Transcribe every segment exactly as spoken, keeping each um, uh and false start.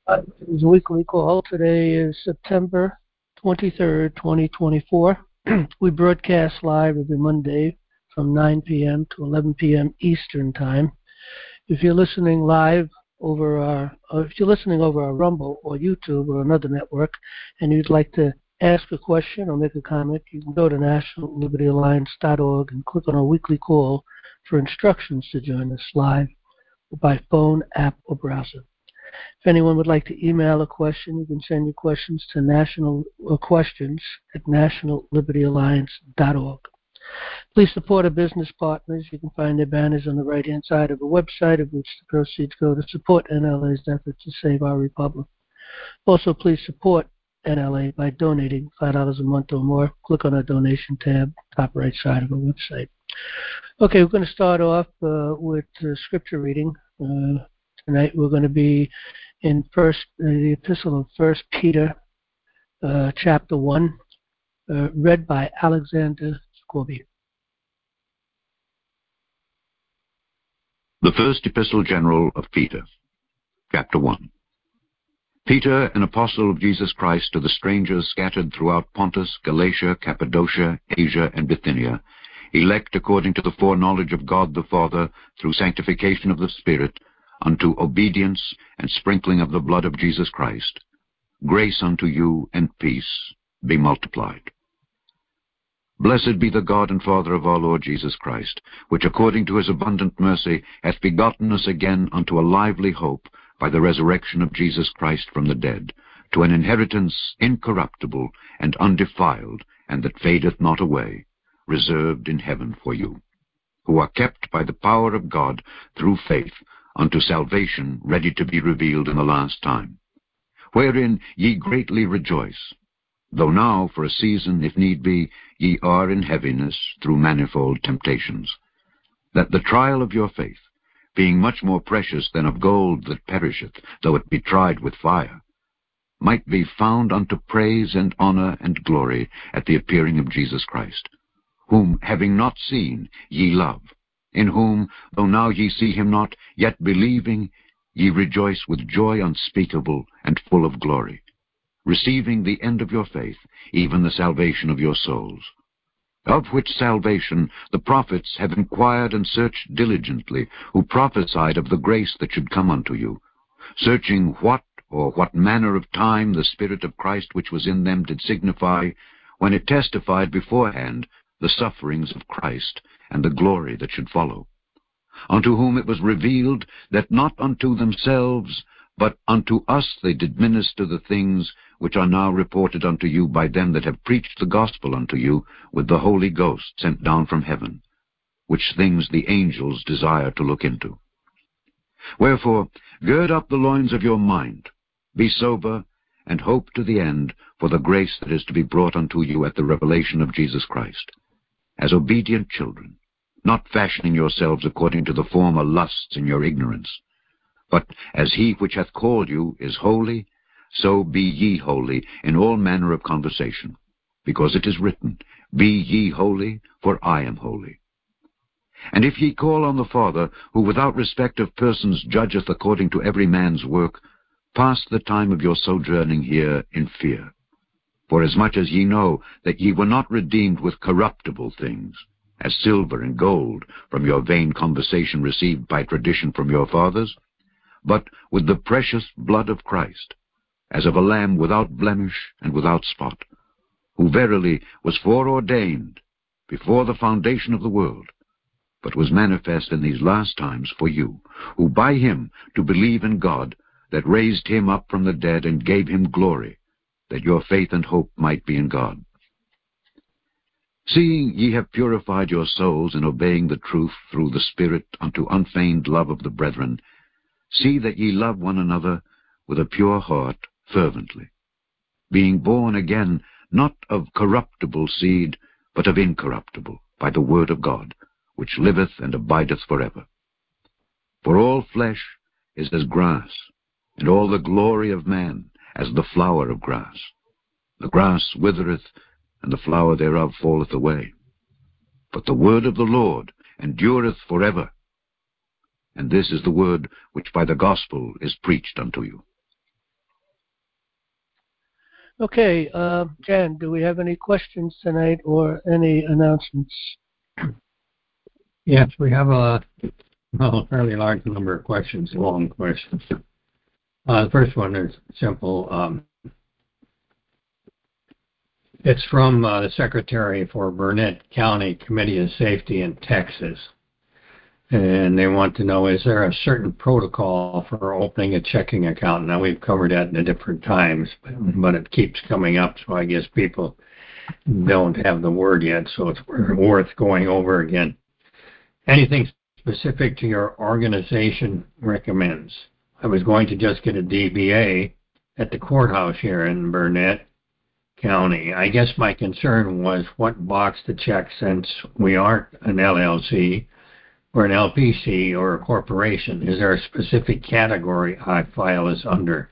Uh, It's a weekly call. Today is September twenty-third, twenty twenty-four. We broadcast live every Monday from nine p.m. to eleven p.m. Eastern Time. If you're listening live over our, or if you're listening over our Rumble or YouTube or another network, and you'd like to ask a question or make a comment, you can go to national liberty alliance dot org and click on our weekly call for instructions to join us live by phone, app, or browser. If anyone would like to email a question, you can send your questions to national or questions at national liberty alliance dot org. Please support our business partners. You can find their banners on the right-hand side of the website, of which the proceeds go to support N L A's efforts to save our republic. Also, please support N L A by donating five dollars a month or more. Click on our donation tab, top right side of our website. Okay, we're going to start off uh, with uh, scripture reading. Uh, tonight we're going to be in first uh, the epistle of First Peter, uh, chapter one, uh, read by Alexander Scorby. The First Epistle General of Peter, chapter one. Peter, an apostle of Jesus Christ, to the strangers scattered throughout Pontus, Galatia, Cappadocia, Asia, and Bithynia, elect according to the foreknowledge of God the Father, through sanctification of the Spirit, unto obedience and sprinkling of the blood of Jesus Christ. Grace unto you and peace be multiplied. Blessed be the God and Father of our Lord Jesus Christ, which according to his abundant mercy hath begotten us again unto a lively hope by the resurrection of Jesus Christ from the dead, to an inheritance incorruptible and undefiled, and that fadeth not away, reserved in heaven for you, who are kept by the power of God through faith unto salvation ready to be revealed in the last time, wherein ye greatly rejoice, though now for a season, if need be, ye are in heaviness through manifold temptations, that the trial of your faith, being much more precious than of gold that perisheth, though it be tried with fire, might be found unto praise and honor and glory at the appearing of Jesus Christ, whom, having not seen, ye love, in whom, though now ye see him not, yet believing, ye rejoice with joy unspeakable and full of glory, receiving the end of your faith, even the salvation of your souls. Of which salvation the prophets have inquired and searched diligently, who prophesied of the grace that should come unto you, searching what or what manner of time the Spirit of Christ which was in them did signify, when it testified beforehand the sufferings of Christ, and the glory that should follow, unto whom it was revealed that not unto themselves, but unto us they did minister the things which are now reported unto you by them that have preached the gospel unto you with the Holy Ghost sent down from heaven, which things the angels desire to look into. Wherefore, gird up the loins of your mind, be sober, and hope to the end for the grace that is to be brought unto you at the revelation of Jesus Christ, as obedient children, not fashioning yourselves according to the former lusts in your ignorance, but as he which hath called you is holy, so be ye holy in all manner of conversation, because it is written, Be ye holy, for I am holy. And if ye call on the Father, who without respect of persons judgeth according to every man's work, pass the time of your sojourning here in fear. Forasmuch as ye know that ye were not redeemed with corruptible things, as silver and gold, from your vain conversation received by tradition from your fathers, but with the precious blood of Christ, as of a lamb without blemish and without spot, who verily was foreordained before the foundation of the world, but was manifest in these last times for you, who by him do believe in God, that raised him up from the dead and gave him glory, that your faith and hope might be in God. Seeing ye have purified your souls in obeying the truth through the Spirit unto unfeigned love of the brethren, see that ye love one another with a pure heart fervently, being born again not of corruptible seed, but of incorruptible, by the word of God, which liveth and abideth forever. For all flesh is as grass, and all the glory of man as the flower of grass. The grass withereth, and the flower thereof falleth away. But the word of the Lord endureth forever. And this is the word which by the gospel is preached unto you. Okay, uh, Jan, do we have any questions tonight or any announcements? Yes, we have a well, fairly large number of questions, long questions. Uh, the first one is simple. Um, it's from uh, the Secretary for Burnett County Committee of Safety in Texas. And they want to know, is there a certain protocol for opening a checking account? Now, we've covered that at different times, but it keeps coming up, so I guess people don't have the word yet, so it's worth going over again. Anything specific to your organization recommends? I was going to just get a D B A at the courthouse here in Burnett County. I guess my concern was what box to check, since we aren't an L L C or an L P C or a corporation. Is there a specific category I file is under?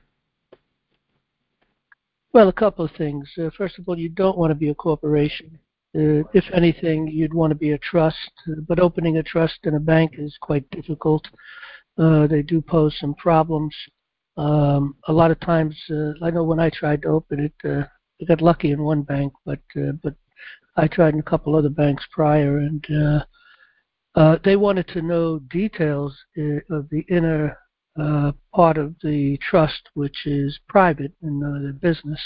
Well, a couple of things. Uh, first of all, you don't want to be a corporation. Uh, if anything, you'd want to be a trust, uh, but opening a trust in a bank is quite difficult. Uh, they do pose some problems. Um, a lot of times, uh, I know when I tried to open it, uh, I got lucky in one bank, but uh, but I tried in a couple other banks prior, and uh, uh, they wanted to know details uh, of the inner uh, part of the trust, which is private in uh, the business.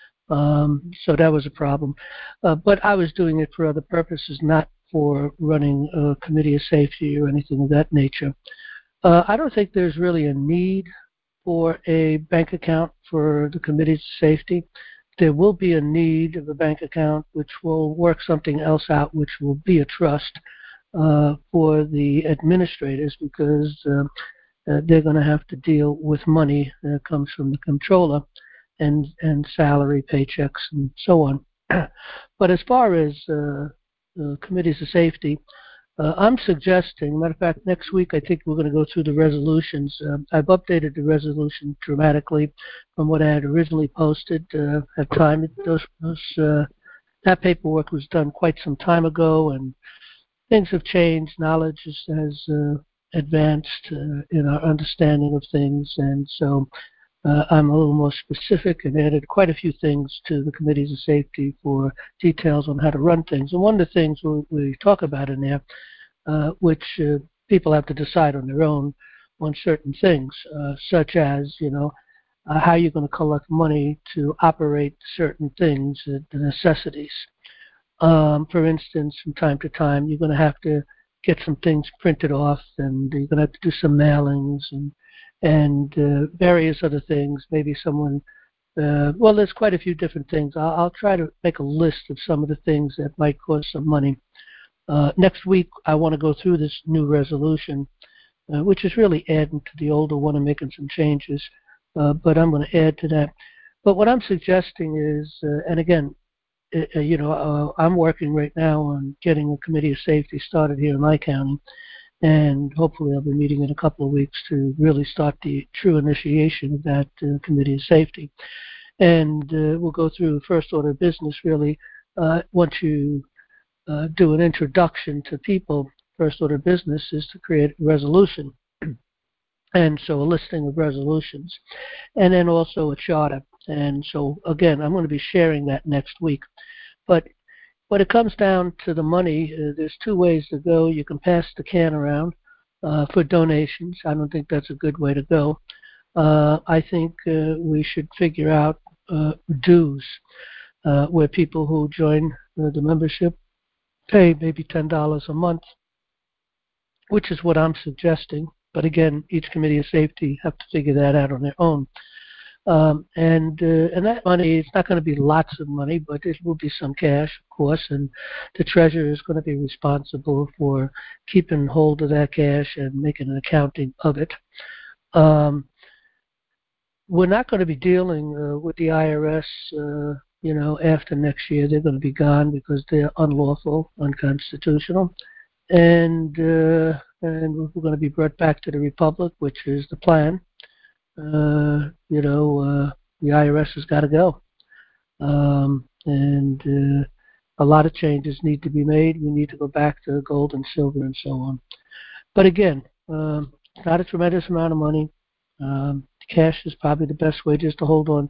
Um, so that was a problem. Uh, but I was doing it for other purposes, not for running a committee of safety or anything of that nature. Uh, I don't think there's really a need for a bank account for the committee's safety. There will be a need of a bank account which will work something else out, which will be a trust uh, for the administrators, because uh, uh, they're going to have to deal with money that comes from the comptroller and, and salary, paychecks, and so on. But as far as uh, uh, committees of safety, Uh, I'm suggesting, matter of fact, next week I think we're going to go through the resolutions. Uh, I've updated the resolution dramatically from what I had originally posted. Uh, at time, those, those, uh, that paperwork was done quite some time ago, and things have changed. Knowledge has, has uh, advanced uh, in our understanding of things, and so uh, I'm a little more specific and added quite a few things to the committees of safety for details on how to run things. And one of the things we, we talk about in there, uh, which uh, people have to decide on their own on certain things, uh, such as, you know, uh, how you're going to collect money to operate certain things, uh, the necessities. Um, for instance, from time to time, you're going to have to get some things printed off, and you're going to have to do some mailings and and uh, various other things. Maybe someone, uh, well, there's quite a few different things. I'll, I'll try to make a list of some of the things that might cost some money. Uh, next week, I want to go through this new resolution, uh, which is really adding to the older one and making some changes, uh, but I'm going to add to that. But what I'm suggesting is, uh, and again, uh, you know, uh, I'm working right now on getting a committee of safety started here in my county, and hopefully I'll be meeting in a couple of weeks to really start the true initiation of that uh, committee of safety. And uh, we'll go through first order of business, really. Uh, once you uh, do an introduction to people, first order of business is to create a resolution. And so a listing of resolutions, and then also a charter. And so, again, I'm going to be sharing that next week. But when it comes down to the money, uh, there's two ways to go. You can pass the can around uh, for donations. I don't think that's a good way to go. Uh, I think uh, we should figure out uh, dues, uh, where people who join uh, the membership pay maybe ten dollars a month, which is what I'm suggesting. But again, each committee of safety have to figure that out on their own. Um, and uh, and that money, it's not going to be lots of money, but it will be some cash, of course, and the treasurer is going to be responsible for keeping hold of that cash and making an accounting of it. Um, we're not going to be dealing uh, with the I R S, uh, you know, after next year. They're going to be gone because they're unlawful, unconstitutional, and uh, and we're going to be brought back to the Republic, which is the plan. Uh, you know, uh, the I R S has got to go. Um, and uh, a lot of changes need to be made. We need to go back to gold and silver and so on. But again, um, it's not a tremendous amount of money. Um, cash is probably the best way just to hold on to it.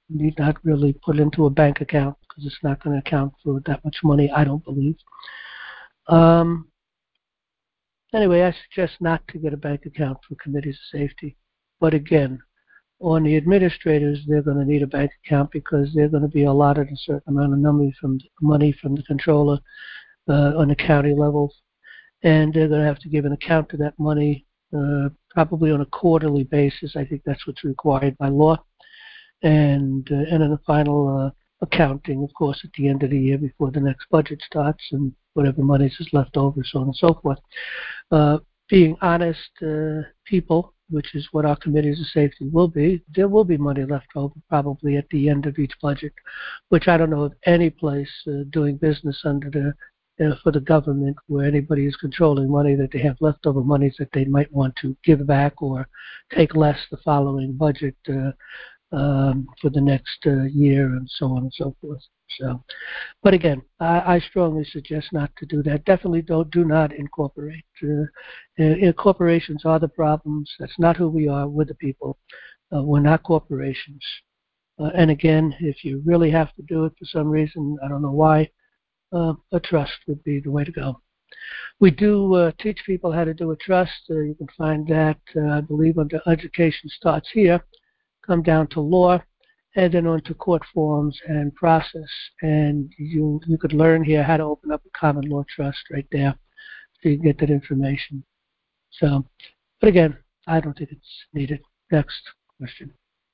need not really put into a bank account because it's not going to account for that much money, I don't believe. Um, anyway, I suggest not to get a bank account for committees of safety. But again, on the administrators, they're going to need a bank account because they're going to be allotted a certain amount of money from money from the controller uh, on the county level, and they're going to have to give an account to that money, uh, probably on a quarterly basis. I think that's what's required by law, and uh, and then the final uh, accounting, of course, at the end of the year before the next budget starts, and whatever money is left over, so on and so forth. Uh, being honest uh, people, which is what our committees of safety will be, there will be money left over probably at the end of each budget, which I don't know of any place uh, doing business under the uh, for the government where anybody is controlling money that they have leftover monies that they might want to give back or take less the following budget uh, um, for the next uh, year and so on and so forth. So, but again, I, I strongly suggest not to do that. Definitely don't, do not incorporate. Uh, uh, corporations are the problems. That's not who we are. We're the people. Uh, we're not corporations. Uh, and again, if you really have to do it for some reason, I don't know why, uh, a trust would be the way to go. We do uh, teach people how to do a trust. Uh, you can find that, uh, I believe, under Education Starts Here. Come down to law, and then on to court forms and process. And you you could learn here how to open up a common law trust right there, so you can get that information. So, but again, I don't think it's needed. Next question.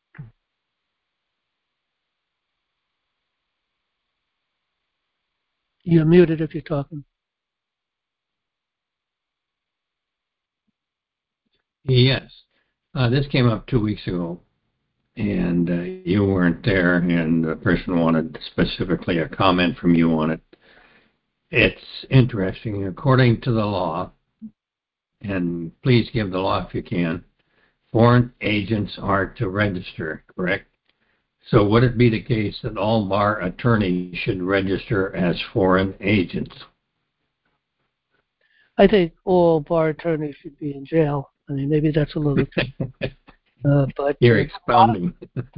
You're muted if you're talking. Yes. Uh, this came up two weeks ago, and uh, you weren't there, and the person wanted specifically a comment from you on it. It's interesting. According to the law, and please give the law if you can, foreign agents are to register, correct? So would it be the case that all bar attorneys should register as foreign agents? I think all bar attorneys should be in jail. I mean, maybe that's a little uh, but You're expounding.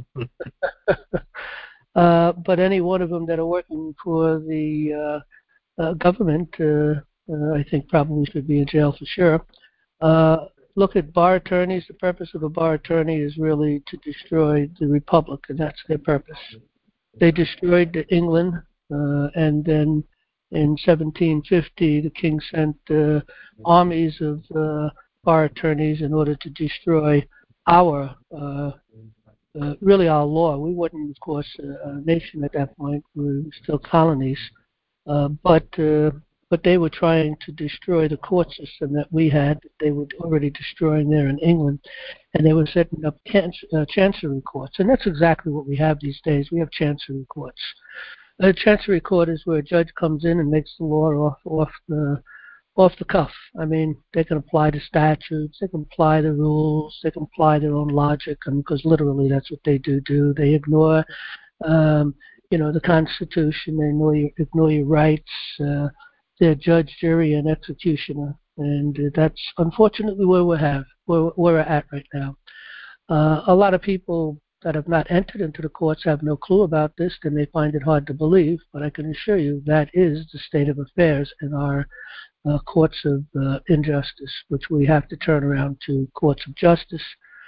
uh, but any one of them that are working for the uh, uh, government, uh, uh, I think probably should be in jail for sure. Uh, look at bar attorneys. The purpose of a bar attorney is really to destroy the republic, and that's their purpose. They destroyed England, uh, and then in seventeen fifty, the king sent uh, armies of uh, bar attorneys in order to destroy our, uh, uh, really our law. We weren't, of course, a, a nation at that point. We were still colonies, uh, but uh, but they were trying to destroy the court system that we had. They were already destroying there in England, and they were setting up can- uh, chancery courts, and that's exactly what we have these days. We have chancery courts. A chancery court is where a judge comes in and makes the law off off the off the cuff. I mean, they can apply the statutes, they can apply the rules, they can apply their own logic, and because literally that's what they do do. They ignore, um, you know, the Constitution. They ignore your, ignore your rights. Uh, they're judge, jury, and executioner, and uh, that's unfortunately where we have where, where we're at right now. Uh, a lot of people that have not entered into the courts have no clue about this, and they find it hard to believe. But I can assure you that is the state of affairs in our uh, courts of uh, injustice, which we have to turn around to courts of justice.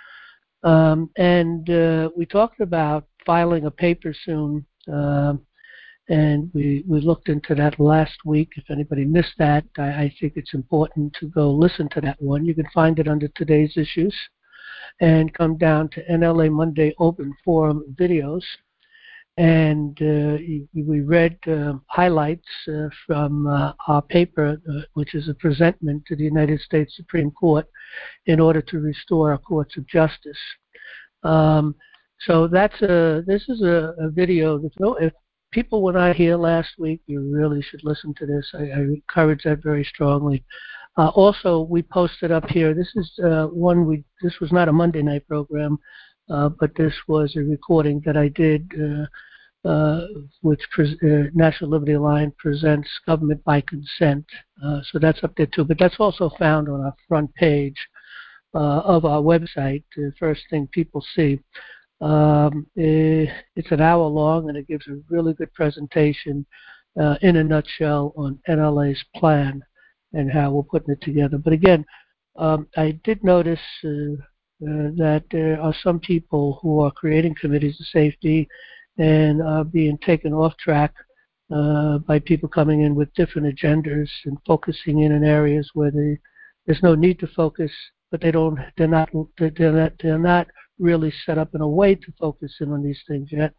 Um, and uh, we talked about filing a paper soon, uh, and we, we looked into that last week. If anybody missed that, I, I think it's important to go listen to that one. You can find it under today's issues, and come down to N L A Monday Open Forum videos. And uh, we read uh, highlights uh, from uh, our paper, uh, which is a presentment to the United States Supreme Court in order to restore our courts of justice. Um, so that's a, this is a, a video that no, if people were not here last week, you really should listen to this. I, I encourage that very strongly. Uh, also, we posted up here, this is uh, one, we. this was not a Monday night program, uh, but this was a recording that I did, uh, uh, which pre- uh, National Liberty Line presents Government by Consent. Uh, so that's up there too, but that's also found on our front page uh, of our website, the first thing people see. Um, eh, it's an hour long, and it gives a really good presentation uh, in a nutshell on N L A's plan and how we're putting it together. But again, um, I did notice uh, uh, that there are some people who are creating committees of safety and are being taken off track uh, by people coming in with different agendas and focusing in in areas where they, there's no need to focus, but they don't, they're not, they're not, they're not really set up in a way to focus in on these things yet,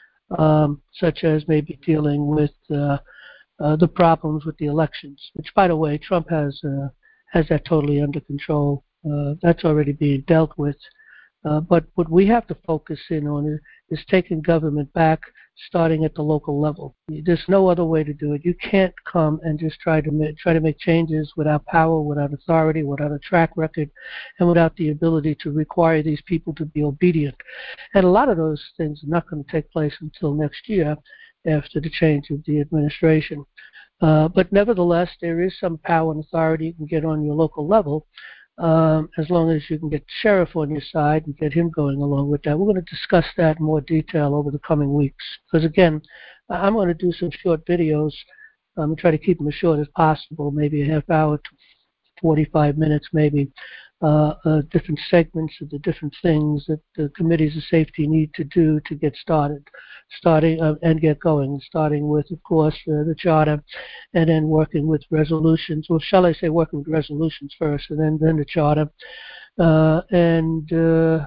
um, such as maybe dealing with uh, uh, the problems with the elections, which, by the way, Trump has uh, has that totally under control. Uh, that's already being dealt with. Uh, but what we have to focus in on is, is taking government back, starting at the local level. There's no other way to do it. You can't come and just try to ma- try to make changes without power, without authority, without a track record, and without the ability to require these people to be obedient. And a lot of those things are not going to take place until next year, after the change of the administration. Uh, but nevertheless, there is some power and authority you can get on your local level. Um, as long as you can get the sheriff on your side and get him going along with that. We're going to discuss that in more detail over the coming weeks. Because again, I'm going to do some short videos. I'm going to try to keep them as short as possible, maybe a half hour to forty-five minutes maybe, uh, uh, different segments of the different things that the committees of safety need to do to get started, starting uh, and get going, starting with, of course, uh, the charter, and then working with resolutions. Well, shall I say working with resolutions first, and then, then the charter, uh, and uh,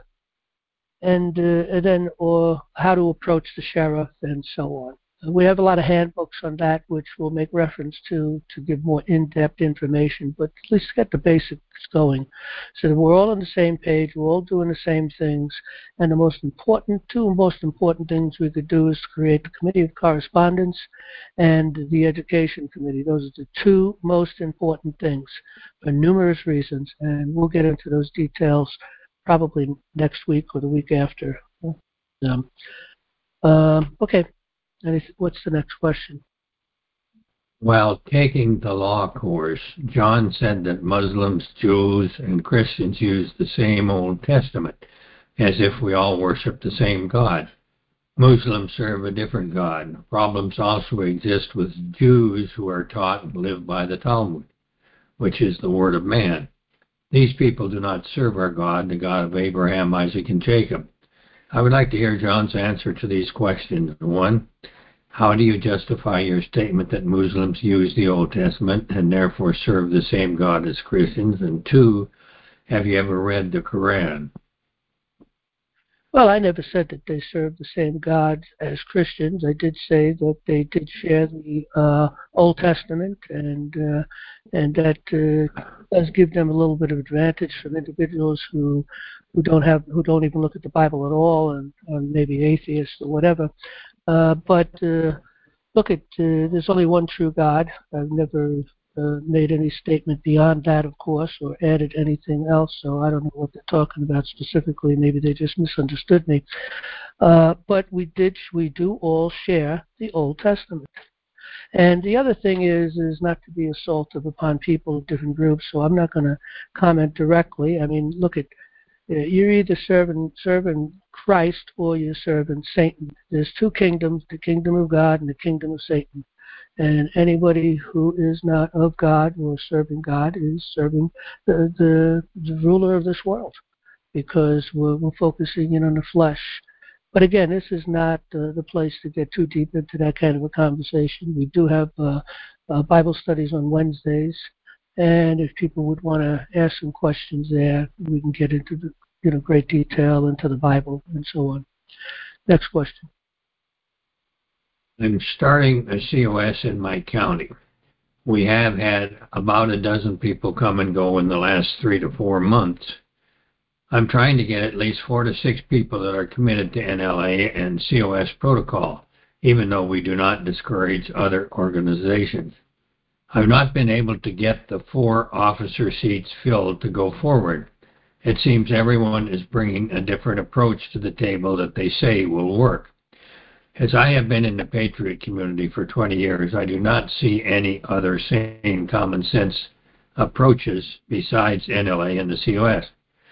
and, uh, and then or how to approach the sheriff and so on. We have a lot of handbooks on that, which we'll make reference to to give more in-depth information, but at least get the basics going so that we're all on the same page, we're all doing the same things, and the most important, two most important things we could do is to create the Committee of Correspondence and the Education Committee. Those are the two most important things for numerous reasons, and we'll get into those details probably next week or the week after. Um, um, okay. And what's the next question? While taking the law course, John said that Muslims, Jews, and Christians use the same Old Testament, as if we all worship the same God. Muslims serve a different God. Problems also exist with Jews who are taught and live by the Talmud, which is the word of man. These people do not serve our God, the God of Abraham, Isaac, and Jacob. I would like to hear John's answer to these questions. One, how do you justify your statement that Muslims use the Old Testament and therefore serve the same God as Christians? And two, have you ever read the Quran? Well, I never said that they serve the same God as Christians. I did say that they did share the uh, Old Testament, and uh, and that uh, does give them a little bit of advantage from individuals who who don't have who don't even look at the Bible at all, and, and maybe atheists or whatever. Uh, but uh, look, at uh, there's only one true God. I've never uh, made any statement beyond that, of course, or added anything else. So I don't know what they're talking about specifically. Maybe they just misunderstood me. Uh, but we did, we do all share the Old Testament. And the other thing is, is not to be assaultive upon people of different groups. So I'm not going to comment directly. I mean, look at. You're either serving serving Christ or you're serving Satan. There's two kingdoms, the kingdom of God and the kingdom of Satan. And anybody who is not of God or serving God is serving the, the, the ruler of this world, because we're, we're focusing in on the flesh. But again, this is not uh, the place to get too deep into that kind of a conversation. We do have uh, uh, Bible studies on Wednesdays. And if people would want to ask some questions there, we can get into the, you know, great detail into the Bible and so on. Next question. I'm starting a C O S in my county. We have had about a dozen people come and go in the last three to four months. I'm trying to get at least four to six people that are committed to N L A and C O S protocol, even though we do not discourage other organizations. I've not been able to get the four officer seats filled to go forward. It seems everyone is bringing a different approach to the table that they say will work. As I have been in the Patriot community for twenty years, I do not see any other sane, common sense approaches besides N L A and the C O S.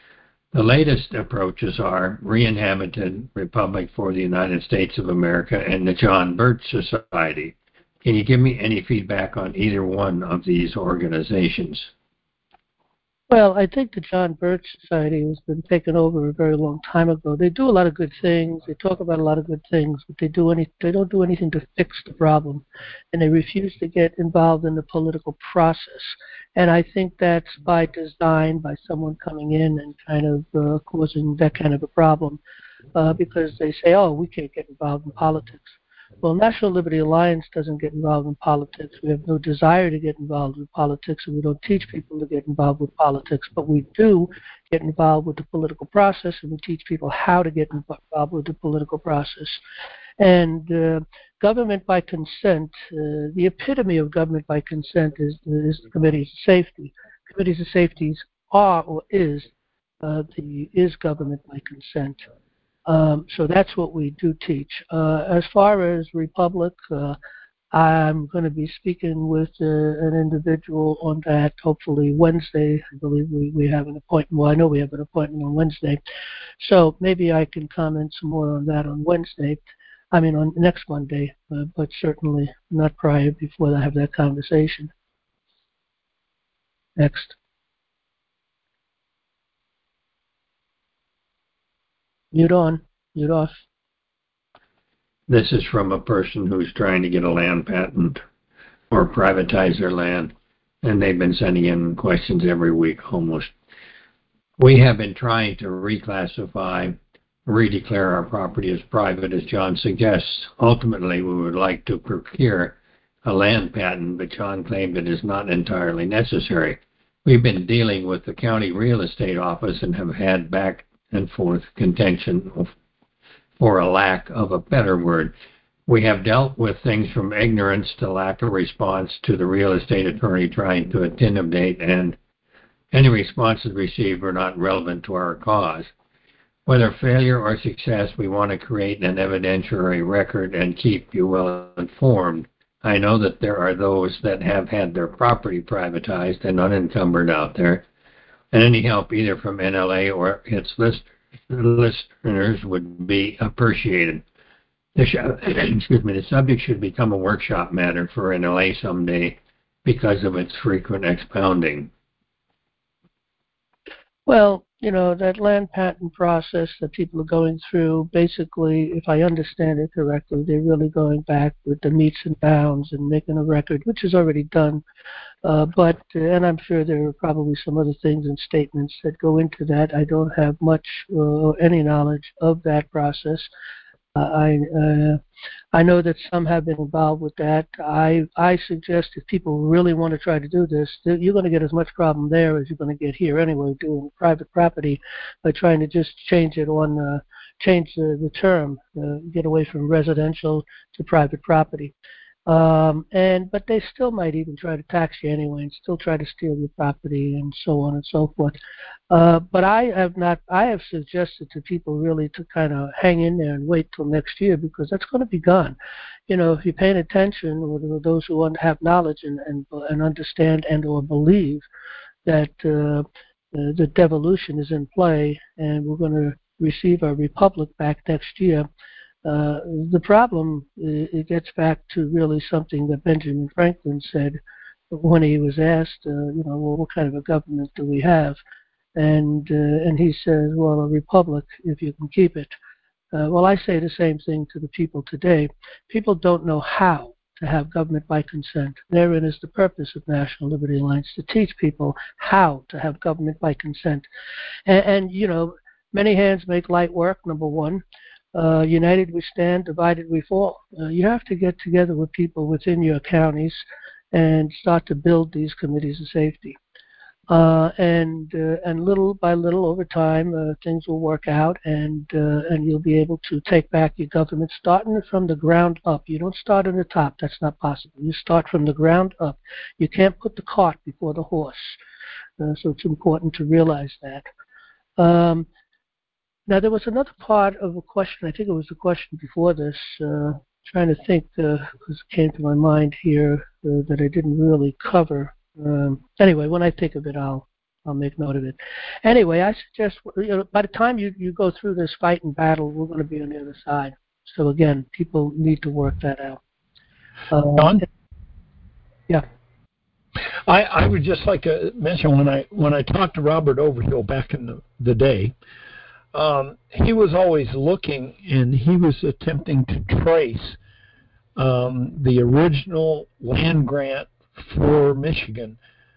The latest approaches are Re-Inhabited Republic for the United States of America and the John Birch Society. Can you give me any feedback on either one of these organizations? Well, I think the John Birch Society has been taken over a very long time ago. They do a lot of good things. They talk about a lot of good things, but they do any they don't do anything to fix the problem, and they refuse to get involved in the political process. And I think that's by design, by someone coming in and kind of uh, causing that kind of a problem, uh, because they say, "Oh, we can't get involved in politics." Well, National Liberty Alliance doesn't get involved in politics. We have no desire to get involved with politics, and we don't teach people to get involved with politics. But we do get involved with the political process, and we teach people how to get involved with the political process. And uh, government by consent, uh, the epitome of government by consent is, is the Committees of Safety. Committees of Safety are or is uh, the is government by consent. Um, so that's what we do teach. Uh, as far as Republic, uh, I'm going to be speaking with uh, an individual on that hopefully Wednesday. I believe we, we have an appointment. Well, I know we have an appointment on Wednesday. So maybe I can comment some more on that on Wednesday. I mean, on next Monday, uh, but certainly not prior before I have that conversation. Next. Mute on, mute off. This is from a person who's trying to get a land patent or privatize their land, and they've been sending in questions every week almost. We have been trying to reclassify, redeclare our property as private, as John suggests. Ultimately, we would like to procure a land patent, but John claimed it is not entirely necessary. We've been dealing with the county real estate office and have had back and forth contention, of, for a lack of a better word. We have dealt with things from ignorance to lack of response to the real estate attorney trying to intimidate, and any responses received were not relevant to our cause. Whether failure or success, we want to create an evidentiary record and keep you well informed. I know that there are those that have had their property privatized and unencumbered out there, and any help either from N L A or its list, listeners would be appreciated. The, sh- excuse me, the subject should become a workshop matter for N L A someday because of its frequent expounding. Well, you know, that land patent process that people are going through, basically, if I understand it correctly, they're really going back with the meets and bounds and making a record, which is already done. Uh, but, uh, and I'm sure there are probably some other things and statements that go into that. I don't have much or uh, any knowledge of that process. Uh, I uh, I know that some have been involved with that. I I suggest if people really want to try to do this, that you're going to get as much problem there as you're going to get here anyway, doing private property by trying to just change it on, uh, change the, the term, uh, get away from residential to private property. Um, and but they still might even try to tax you anyway and still try to steal your property and so on and so forth. Uh, but I have not. I have suggested to people really to kind of hang in there and wait till next year because that's going to be gone. You know, if you're paying attention, or those who have knowledge and and, and understand and or believe that uh, the devolution is in play and we're going to receive our republic back next year. Uh, the problem, it gets back to really something that Benjamin Franklin said when he was asked, uh, you know, well, what kind of a government do we have? And uh, and he says, well, a republic, if you can keep it. Uh, well, I say the same thing to the people today. People don't know how to have government by consent. Therein is the purpose of National Liberty Alliance, to teach people how to have government by consent. And, and you know, many hands make light work, number one. Uh, united we stand, divided we fall. Uh, you have to get together with people within your counties and start to build these committees of safety. Uh, and uh, and little by little, over time, uh, things will work out, and uh, and you'll be able to take back your government, starting from the ground up. You don't start on the top; that's not possible. You start from the ground up. You can't put the cart before the horse. Uh, so it's important to realize that. Um, Now, there was another part of a question, I think it was a question before this, uh, trying to think, because uh, it came to my mind here uh, that I didn't really cover. Um, anyway, when I think of it, I'll I'll make note of it. Anyway, I suggest, you know, by the time you, you go through this fight and battle, we're going to be on the other side. So again, people need to work that out. Um, Don? Yeah. I, I would just like to mention when I when I talked to Robert Overhill back in the, the day, um, he was always looking and he was attempting to trace um, the original land grant for Michigan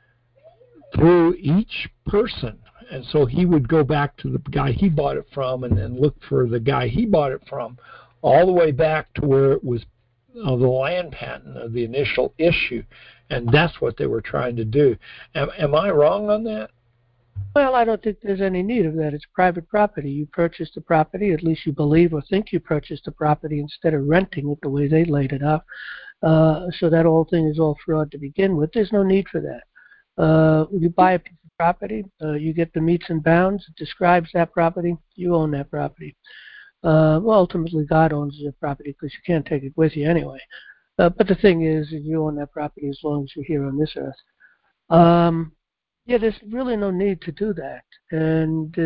through each person. And so he would go back to the guy he bought it from and then look for the guy he bought it from all the way back to where it was uh, the land patent of the initial issue. And that's what they were trying to do. Am, am I wrong on that? Well, I don't think there's any need of that. It's private property. You purchased the property, at least you believe or think you purchased the property instead of renting it the way they laid it out. Uh, so that whole thing is all fraud to begin with. There's no need for that. Uh, you buy a piece of property, uh, you get the meets and bounds, it describes that property, you own that property. Uh, well, ultimately, God owns your property because you can't take it with you anyway. Uh, but the thing is, you own that property as long as you're here on this earth. Um, yeah, there's really no need to do that. And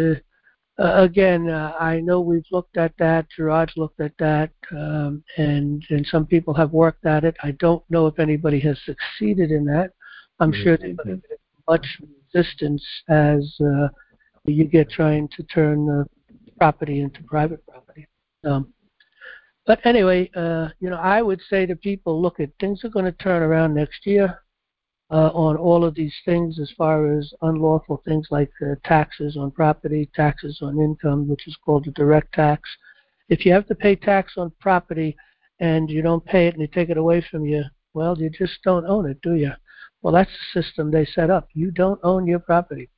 uh, uh, again, uh, I know we've looked at that. Gerard's looked at that, um, and and some people have worked at it. I don't know if anybody has succeeded in that. I'm sure there's much resistance as uh, you get trying to turn uh, property into private property. Um, but anyway, uh, you know, I would say to people, look, at things are going to turn around next year uh, on all of these things as far as unlawful things like uh, taxes on property, taxes on income, which is called the direct tax. If you have to pay tax on property and you don't pay it and they take it away from you, well, you just don't own it, do you? Well, that's the system they set up. You don't own your property.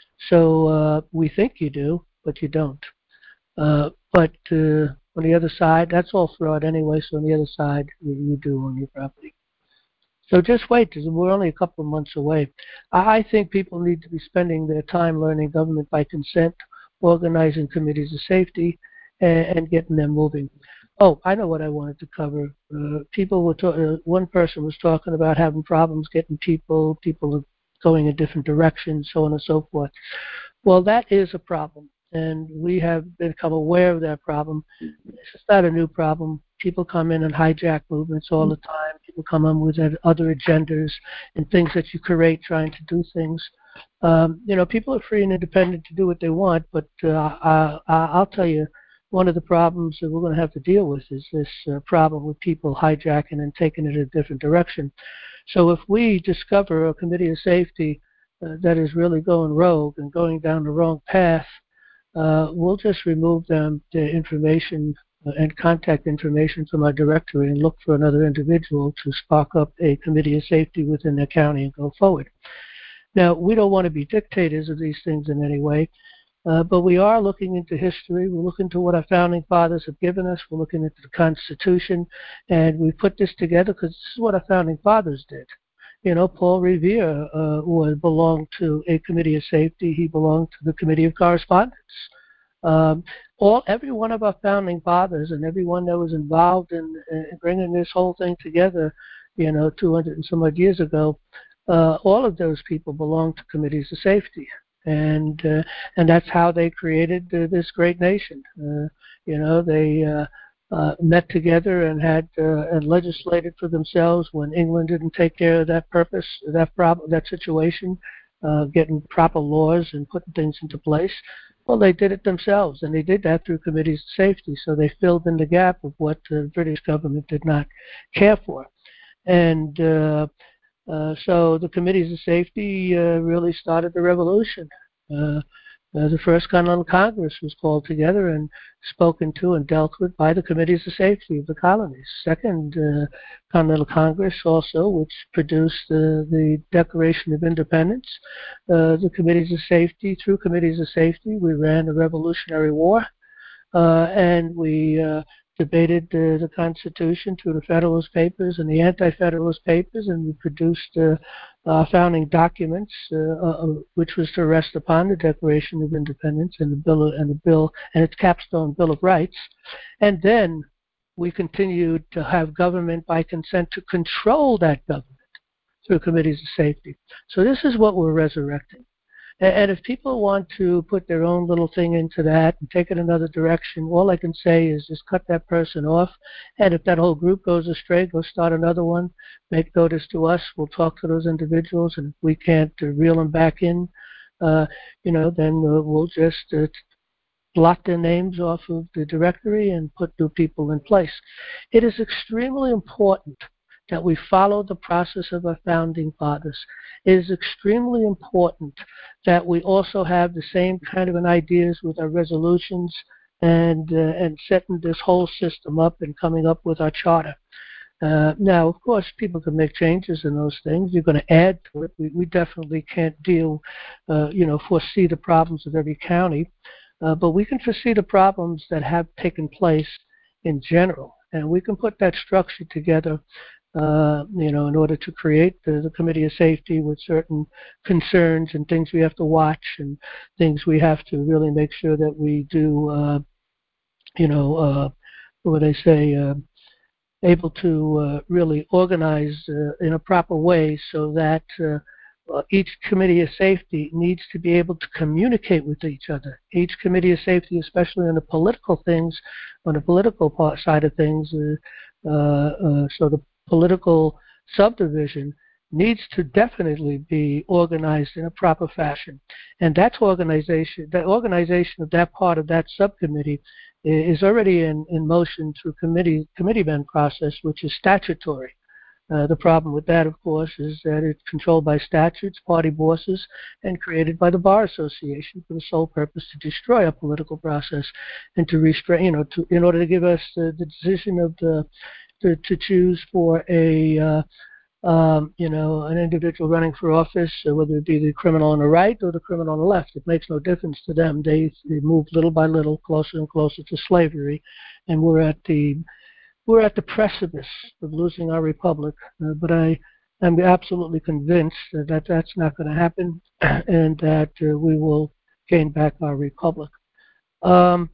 So uh, we think you do, but you don't. Uh, but uh, on the other side, that's all fraud anyway, so on the other side, you, you do own your property. So just wait. We're only a couple of months away. I think people need to be spending their time learning government by consent, organizing committees of safety, and, and getting them moving. Oh, I know what I wanted to cover. Uh, people were ta- uh, one person was talking about having problems getting people, people going in different directions, so on and so forth. Well, that is a problem, and we have become aware of that problem. It's not a new problem. People come in and hijack movements all the time. People come in with other agendas and things that you create trying to do things. Um, you know, people are free and independent to do what they want, but uh, I, I'll tell you, one of the problems that we're going to have to deal with is this uh, problem with people hijacking and taking it in a different direction. So if we discover a committee of safety uh, that is really going rogue and going down the wrong path, uh, we'll just remove them, their information uh, and contact information from our directory and look for another individual to spark up a committee of safety within their county and go forward. Now, we don't want to be dictators of these things in any way. Uh, but we are looking into history. We're looking to what our founding fathers have given us. We're looking into the Constitution, and we put this together because this is what our founding fathers did. You know, Paul Revere uh, was, belonged to a committee of safety. He belonged to the Committee of Correspondence. Um, all, every one of our founding fathers and everyone that was involved in, in bringing this whole thing together, you know, two hundred and some odd years ago, uh, all of those people belonged to committees of safety. And uh, and that's how they created uh, this great nation. Uh, you know, they uh, uh, met together and had uh, and legislated for themselves when England didn't take care of that purpose, that problem, that situation, uh, getting proper laws and putting things into place. Well, they did it themselves, and they did that through committees of safety. So they filled in the gap of what the British government did not care for, and. Uh, Uh, so the committees of safety uh, really started the revolution. Uh, uh, the first Continental Congress was called together and spoken to and dealt with by the committees of safety of the colonies. Second uh, Continental Congress also, which produced uh, the Declaration of Independence. Uh, the committees of safety, through committees of safety, we ran a Revolutionary War, uh, and we uh, debated uh, the Constitution through the Federalist Papers and the Anti-Federalist Papers, and we produced uh, uh, founding documents, uh, uh, which was to rest upon the Declaration of Independence and the bill and the bill and its capstone Bill of Rights. And then we continued to have government by consent to control that government through committees of safety. So this is what we're resurrecting. And if people want to put their own little thing into that and take it another direction, all I can say is just cut that person off. And if that whole group goes astray, go start another one. Make notice to us. We'll talk to those individuals. And if we can't uh, reel them back in, uh, you know, then uh, we'll just uh, blot their names off of the directory and put new people in place. It is extremely important that we follow the process of our founding fathers. It is extremely important that we also have the same kind of an ideas with our resolutions and uh, and setting this whole system up and coming up with our charter. Uh, now, of course, people can make changes in those things. You're going to add to it. We, we definitely can't deal, uh, you know, foresee the problems of every county, uh, but we can foresee the problems that have taken place in general, and we can put that structure together, uh, you know, in order to create the, the Committee of Safety with certain concerns and things we have to watch and things we have to really make sure that we do, uh, you know, uh, what would I say, uh, able to uh, really organize uh, in a proper way so that uh, uh, each Committee of Safety needs to be able to communicate with each other. Each Committee of Safety, especially on the political things, on the political part, side of things, uh, uh, uh, so the political subdivision needs to definitely be organized in a proper fashion. And that's organization, the organization of that part of that subcommittee is already in, in motion through committee committeeman process, which is statutory. Uh, the problem with that, of course, is that it's controlled by statutes, party bosses, and created by the Bar Association for the sole purpose to destroy our political process and to restrain, you know, to, in order to give us the, the decision of the to, to choose for a uh, Um, you know, an individual running for office, uh, whether it be the criminal on the right or the criminal on the left. It makes no difference to them. They, they move little by little closer and closer to slavery, and we're at the we're at the precipice of losing our republic. Uh, but I am absolutely convinced that, that that's not going to happen, and that uh, we will gain back our republic. Um,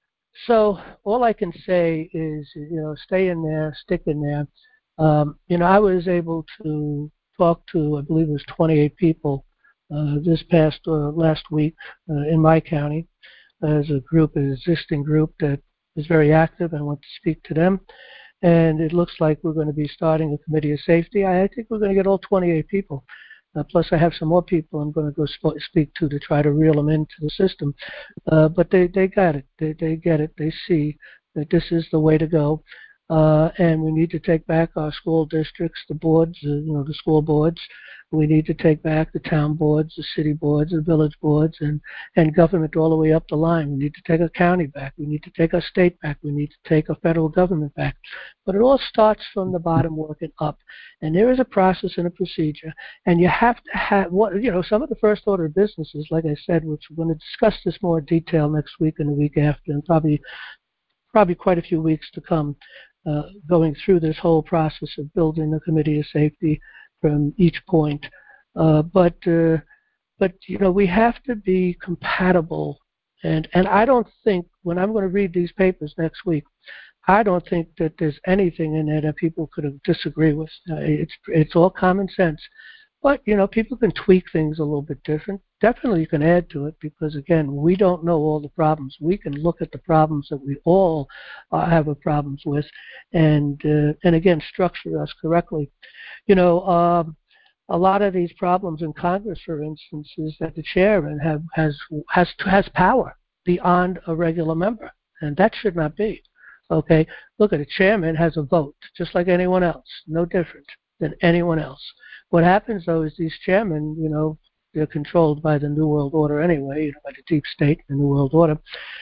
so all I can say is, you know, stay in there, stick in there. Um, you know, I was able to talk to, I believe it was twenty-eight people uh, this past uh, last week uh, in my county as a group, an existing group that is very active. I want to speak to them. And it looks like we're going to be starting a Committee of Safety. I, I think we're going to get all twenty-eight people. Uh, plus, I have some more people I'm going to go sp- speak to to try to reel them into the system. Uh, but they, they got it. They, they get it. They see that this is the way to go. Uh, and we need to take back our school districts, the boards, uh, you know, the school boards. We need to take back the town boards, the city boards, the village boards, and, and government all the way up the line. We need to take our county back. We need to take our state back. We need to take our federal government back. But it all starts from the bottom working up. And there is a process and a procedure. And you have to have, what, you know, some of the first order of businesses, like I said, which we're going to discuss this more in detail next week and the week after, and probably, probably quite a few weeks to come. Uh, going through this whole process of building a Committee of Safety from each point. Uh, but, uh, but you know, we have to be compatible. And, and I don't think, when I'm going to read these papers next week, I don't think that there's anything in there that people could disagree with. Uh, it's, it's all common sense. But, you know, people can tweak things a little bit different. Definitely you can add to it because, again, we don't know all the problems. We can look at the problems that we all uh, have a problems with and, uh, and again, structure us correctly. You know, um, a lot of these problems in Congress, for instance, is that the chairman have, has, has, has power beyond a regular member, and that should not be. Okay, look at it. Chairman has a vote, just like anyone else, no different than anyone else. What happens, though, is these chairmen, you know, they're controlled by the New World Order anyway, you know, by the deep state, the New World Order.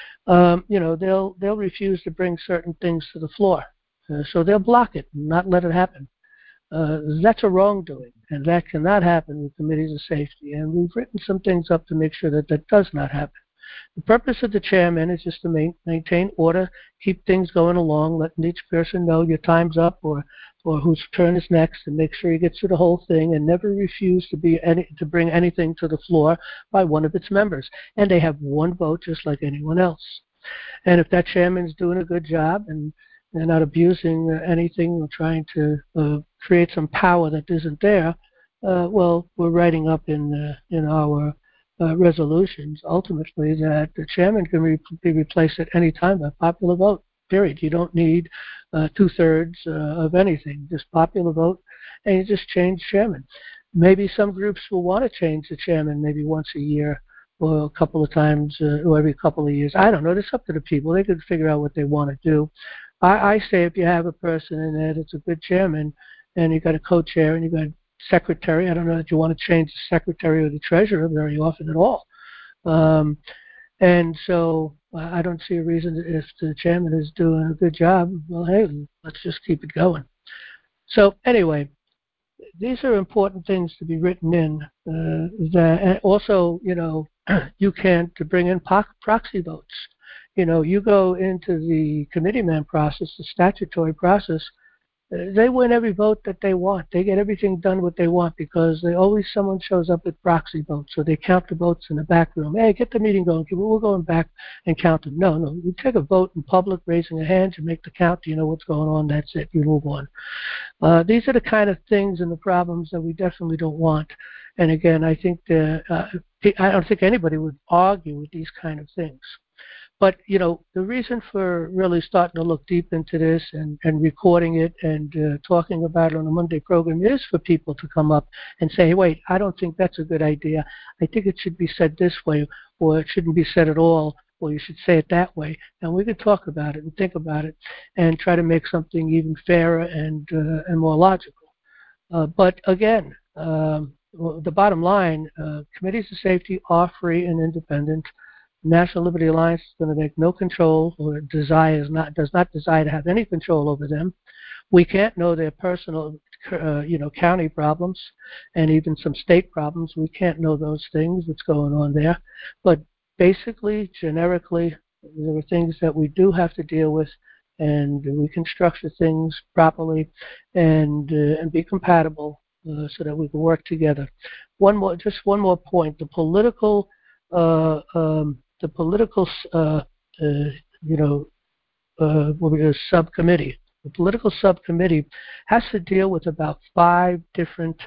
Um, you know, they'll they'll refuse to bring certain things to the floor, uh, so they'll block it and not let it happen. Uh, that's a wrongdoing, and that cannot happen with committees of safety. And we've written some things up to make sure that that does not happen. The purpose of the chairman is just to main, maintain order, keep things going along, letting each person know your time's up or or whose turn is next, and make sure he gets through the whole thing and never refuse to be any, to bring anything to the floor by one of its members. And they have one vote just like anyone else. And if that chairman's doing a good job and they're not abusing anything or trying to uh, create some power that isn't there, uh, well, we're writing up in uh, in our uh, resolutions, ultimately, that the chairman can re- be replaced at any time by popular vote, period. You don't need uh, two-thirds uh, of anything, just popular vote, and you just change chairman. Maybe some groups will want to change the chairman maybe once a year or a couple of times uh, or every couple of years. I don't know. It's up to the people. They can figure out what they want to do. I, I say if you have a person in there that's a good chairman and you've got a co-chair and you've got a secretary, I don't know that you want to change the secretary or the treasurer very often at all. Um, and so I don't see a reason if the chairman is doing a good job, well, hey, let's just keep it going. So anyway, these are important things to be written in. Uh, that, and also, you know, you can't bring in proxy votes. You know, you go into the committeeman process, the statutory process, uh, they win every vote that they want. They get everything done what they want because they always someone shows up with proxy votes, so they count the votes in the back room. Hey, get the meeting going. We're going back and count them. No, no, you take a vote in public, raising a hand, you make the count. You know what's going on. That's it. You move on. Uh, these are the kind of things and the problems that we definitely don't want. And again, I think the, uh, I don't think anybody would argue with these kind of things. But, you know, the reason for really starting to look deep into this and, and recording it and uh, talking about it on a Monday program is for people to come up and say, hey, wait, I don't think that's a good idea. I think it should be said this way, or it shouldn't be said at all, or you should say it that way. And we could talk about it and think about it and try to make something even fairer and, uh, and more logical. Uh, but again, um, the bottom line, uh, committees of safety are free and independent. National Liberty Alliance is going to make no control or desires not does not desire to have any control over them. We can't know their personal, uh, you know, county problems and even some state problems. We can't know those things that's going on there. But basically, generically, there are things that we do have to deal with, and we can structure things properly and uh, and be compatible uh, so that we can work together. One more, just one more point: the political. Uh, um, the political, uh, uh, you know, uh, what we do, subcommittee. The political subcommittee has to deal with about five different,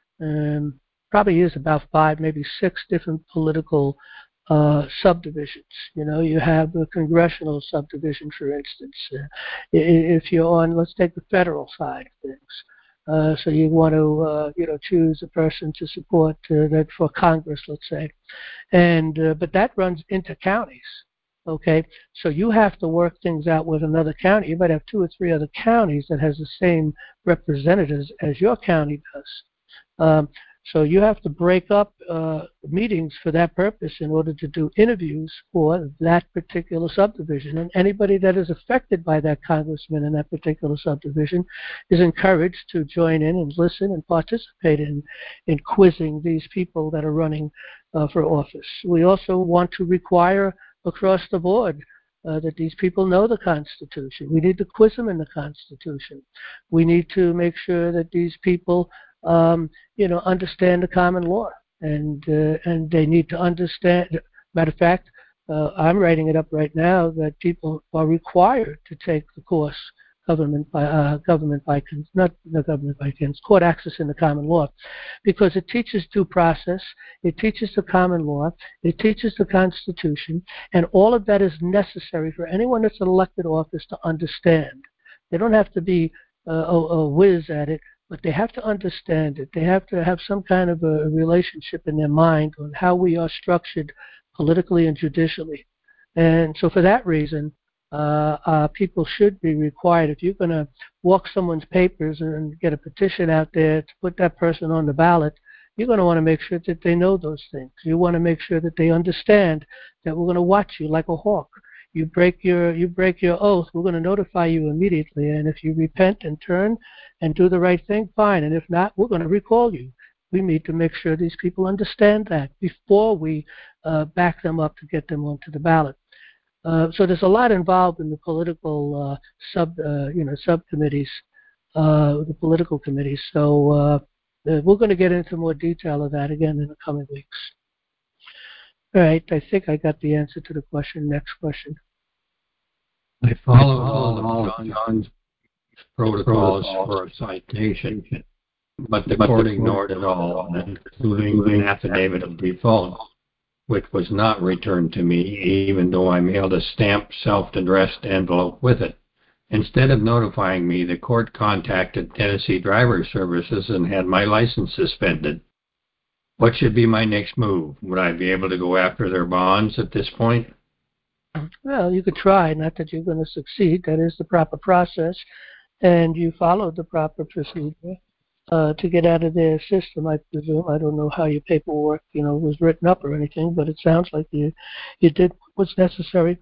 um, probably is about five, maybe six different political uh, subdivisions. You know, you have the congressional subdivision, for instance. Uh, if you're on, let's take the federal side of things. Uh, so you want to, uh, you know, choose a person to support uh, that for Congress, let's say, and uh, but that runs into counties. Okay, so you have to work things out with another county. You might have two or three other counties that has the same representatives as your county does. Um, so you have to break up uh, meetings for that purpose in order to do interviews for that particular subdivision. And anybody that is affected by that congressman in that particular subdivision is encouraged to join in and listen and participate in, in quizzing these people that are running uh, for office. We also want to require across the board uh, that these people know the Constitution. We need to quiz them in the Constitution. We need to make sure that these people Um, you know, understand the common law, and uh, and they need to understand. Matter of fact, uh, I'm writing it up right now that people are required to take the course government by uh, government by not the government by court access in the common law, because it teaches due process, it teaches the common law, it teaches the Constitution, and all of that is necessary for anyone that's in elected office to understand. They don't have to be uh, a, a whiz at it, but they have to understand it. They have to have some kind of a relationship in their mind on how we are structured politically and judicially. And so for that reason, uh, uh, people should be required, if you're going to walk someone's papers and get a petition out there to put that person on the ballot, you're going to want to make sure that they know those things. You want to make sure that they understand that we're going to watch you like a hawk. You break your you break your oath, we're going to notify you immediately. And if you repent and turn and do the right thing, fine. And if not, we're going to recall you. We need to make sure these people understand that before we uh, back them up to get them onto the ballot. Uh, so there's a lot involved in the political uh, sub uh, you know subcommittees, uh, the political committees. So uh, we're going to get into more detail of that again in the coming weeks. All right, I think I got the answer to the question. Next question. I followed all of John's protocols for a citation, but the court ignored it all, including an affidavit of default. which was not returned to me, even though I mailed a stamped, self-addressed envelope with it. Instead of notifying me, the court contacted Tennessee Driver Services and had my license suspended. What should be my next move? Would I be able to go after their bonds at this point? Well, you could try, not that you're going to succeed. That is the proper process, and you followed the proper procedure uh, to get out of their system, I presume. I don't know how your paperwork, you know, was written up or anything, but it sounds like you, you did what's necessary.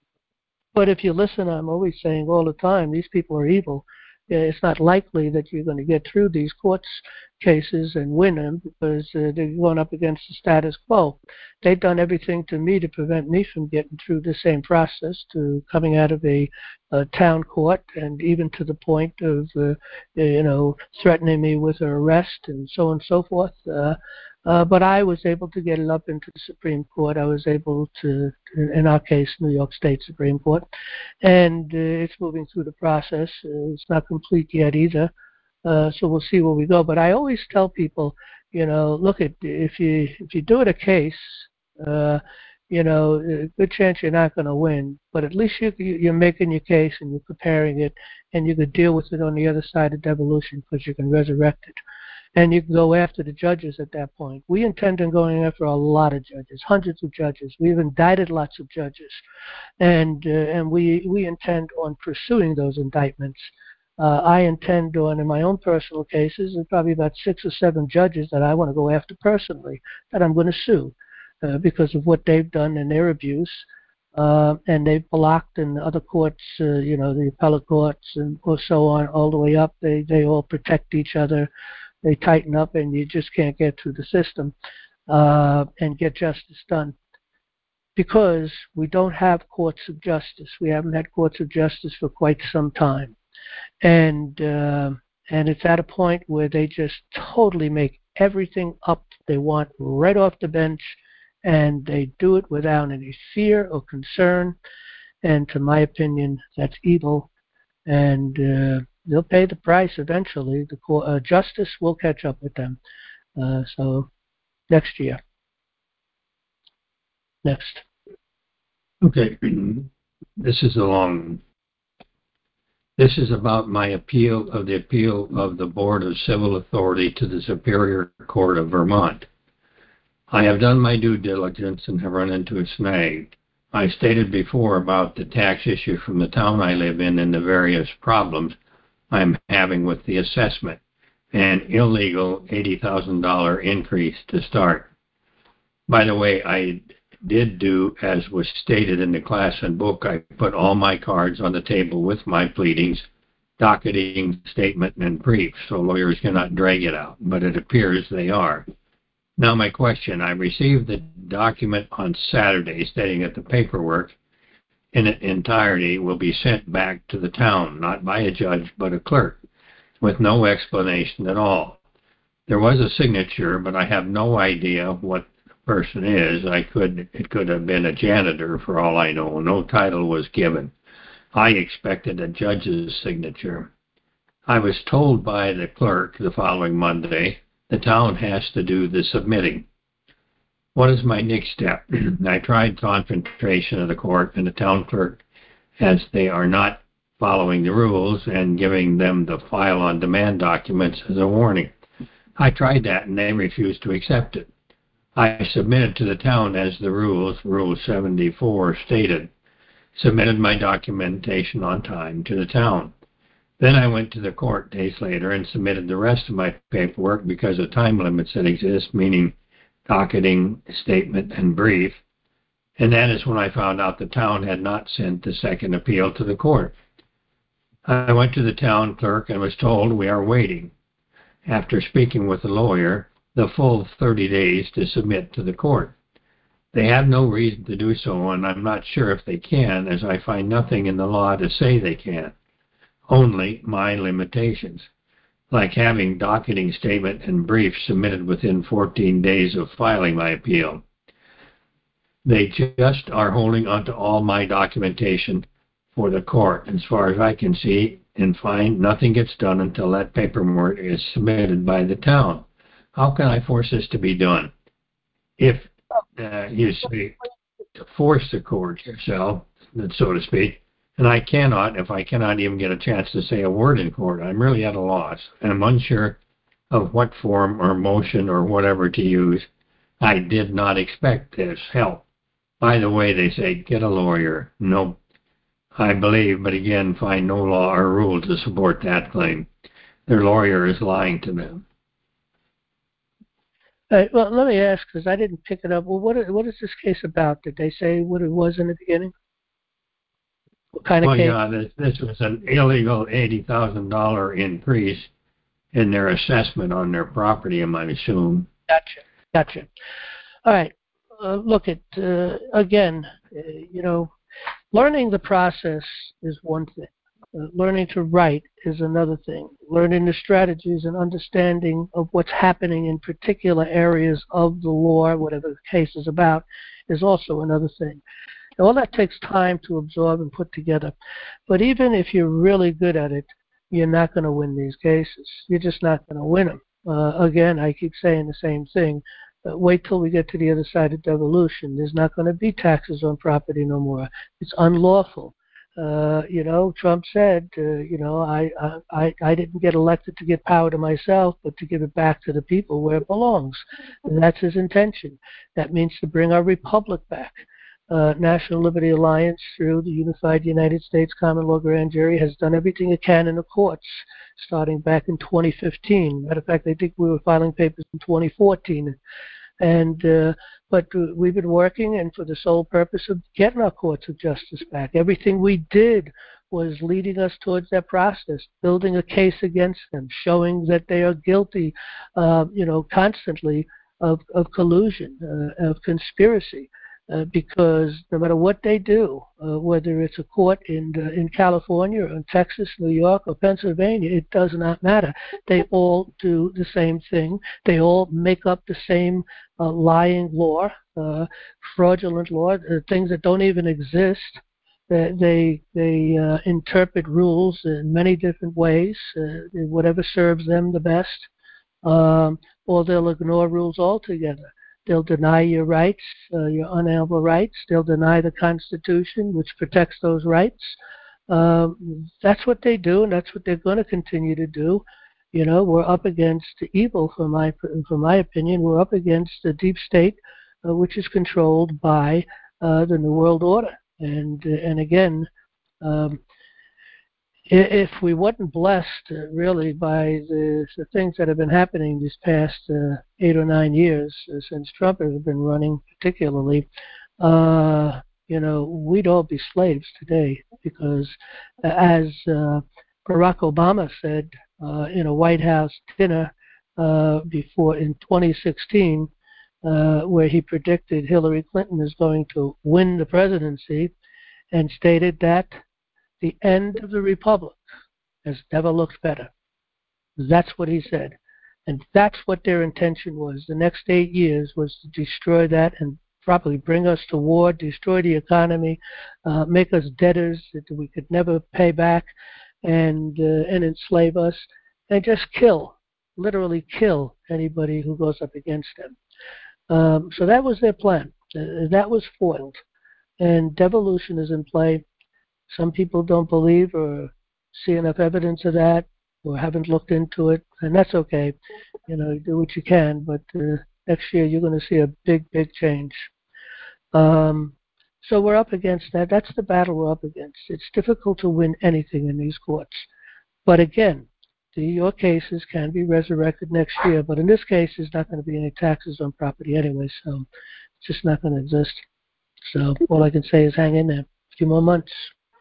But if you listen, I'm always saying all the time, these people are evil. It's not likely that you're going to get through these courts cases and win them because uh, they're going up against the status quo. They've done everything to me to prevent me from getting through the same process, to coming out of a, a town court, and even to the point of, uh, you know, threatening me with an arrest and so on and so forth. Uh, Uh, but I was able to get it up into the Supreme Court. I was able to, in our case, New York State Supreme Court, and uh, it's moving through the process. Uh, it's not complete yet either, uh, so we'll see where we go. But I always tell people, you know, look at if you if you do it a case, uh, you know, a good chance you're not going to win, but at least you, you're making your case and you're preparing it, and you could deal with it on the other side of devolution because you can resurrect it. And you can go after the judges at that point. We intend on going after a lot of judges, hundreds of judges. We've indicted lots of judges, and uh, and we we intend on pursuing those indictments. Uh, I intend on, in my own personal cases, there's probably about six or seven judges that I want to go after personally, that I'm going to sue uh, because of what they've done in their abuse. Uh, and they've blocked in other courts, uh, you know, the appellate courts and or so on, all the way up. They they all protect each other. They tighten up, and you just can't get through the system uh, and get justice done because we don't have courts of justice. We haven't had courts of justice for quite some time, and uh, and it's at a point where they just totally make everything up they want right off the bench, and they do it without any fear or concern. And to my opinion, that's evil, and uh, they'll pay the price eventually. The court, uh, justice will catch up with them. Uh, so next year. Next. Okay. This is a long. This is about my appeal of the appeal of the Board of Civil Authority to the Superior Court of Vermont. I have done my due diligence and have run into a snag. I stated before about the tax issue from the town I live in and the various problems I'm having with the assessment, an illegal eighty thousand dollars increase to start. By the way, I did do as was stated in the class and book. I put all my cards on the table with my pleadings, docketing, statement, and brief, so lawyers cannot drag it out, but it appears they are. Now my question, I received the document on Saturday stating that the paperwork in its entirety will be sent back to the town, not by a judge but a clerk, with no explanation at all. There was a signature, but I have no idea what the person is. I could it could have been a janitor for all I know. No title was given. I expected a judge's signature. I was told by the clerk the following Monday the town has to do the submitting. What is my next step? I tried confrontation of the court and the town clerk, as they are not following the rules and giving them the file on demand documents as a warning. I tried that and they refused to accept it. I submitted to the town as the rules, Rule seventy-four stated, submitted my documentation on time to the town. Then I went to the court days later and submitted the rest of my paperwork because of time limits that exist, meaning docketing, statement, and brief, and that is when I found out the town had not sent the second appeal to the court. I went to the town clerk and was told we are waiting, after speaking with the lawyer, the full thirty days to submit to the court. They have no reason to do so, and I'm not sure if they can, as I find nothing in the law to say they can, only my limitations, like having docketing, statement, and brief submitted within fourteen days of filing my appeal. They just are holding onto all my documentation for the court. As far as I can see and find, nothing gets done until that paperwork is submitted by the town. How can I force this to be done? If uh, used to be to force the court to sell, so to speak. And I cannot, if I cannot even get a chance to say a word in court, I'm really at a loss. And I'm unsure of what form or motion or whatever to use. I did not expect this help. By the way, they say, get a lawyer. No, I believe, but again, find no law or rule to support that claim. Their lawyer is lying to them. All right, well, let me ask, because I didn't pick it up. Well, what, what is this case about? Did they say what it was in the beginning? What kind well, of case? yeah, this, this was an illegal eighty thousand dollars increase in their assessment on their property, I might assume. Gotcha, gotcha. All right, uh, look at, uh, again, uh, you know, learning the process is one thing. Uh, learning to write is another thing. Learning the strategies and understanding of what's happening in particular areas of the law, whatever the case is about, is also another thing. And all that takes time to absorb and put together. But even if you're really good at it, you're not going to win these cases. You're just not going to win them. Uh, again, I keep saying the same thing. Uh, wait till we get to the other side of devolution. There's not going to be taxes on property no more. It's unlawful. Uh, you know, Trump said, uh, you know, I, I I didn't get elected to give power to myself, but to give it back to the people where it belongs. And that's his intention. That means to bring our republic back. Uh, National Liberty Alliance, through the Unified United States Common Law Grand Jury, has done everything it can in the courts, starting back in twenty fifteen. Matter of fact, I think we were filing papers in twenty fourteen. And uh, but we've been working, and for the sole purpose of getting our courts of justice back. Everything we did was leading us towards that process, building a case against them, showing that they are guilty, uh, you know, constantly of, of collusion, uh, of conspiracy. Uh, because no matter what they do, uh, whether it's a court in uh, in California or in Texas, New York, or Pennsylvania, it does not matter. They all do the same thing. They all make up the same uh, lying law, uh, fraudulent law, uh, things that don't even exist. Uh, they they uh, interpret rules in many different ways, uh, whatever serves them the best, um, or they'll ignore rules altogether. They'll deny your rights, uh, your unalienable rights. They'll deny the Constitution, which protects those rights. Um, that's what they do, and that's what they're going to continue to do. You know, we're up against evil, for my for my opinion. We're up against the deep state, uh, which is controlled by uh, the New World Order. And uh, and again, um, if we weren't blessed uh, really by the, the things that have been happening these past uh, eight or nine years uh, since Trump has been running, particularly, uh, you know, we'd all be slaves today, because uh, as uh, Barack Obama said uh, in a White House dinner uh, before in twenty sixteen, uh, where he predicted Hillary Clinton is going to win the presidency, and stated that the end of the republic has never looked better. That's what he said. And that's what their intention was. The next eight years was to destroy that and probably bring us to war, destroy the economy, uh, make us debtors that we could never pay back, and uh, and enslave us, and just kill, literally kill anybody who goes up against them. Um, so that was their plan. Uh, that was foiled. And devolution is in play. Some people don't believe or see enough evidence of that, or haven't looked into it, and that's okay. You know, do what you can, but uh, next year you're going to see a big, big change. Um, so we're up against that. That's the battle we're up against. It's difficult to win anything in these courts. But again, the, your cases can be resurrected next year, but in this case, there's not going to be any taxes on property anyway, so it's just not going to exist. So all I can say is hang in there. A few more months.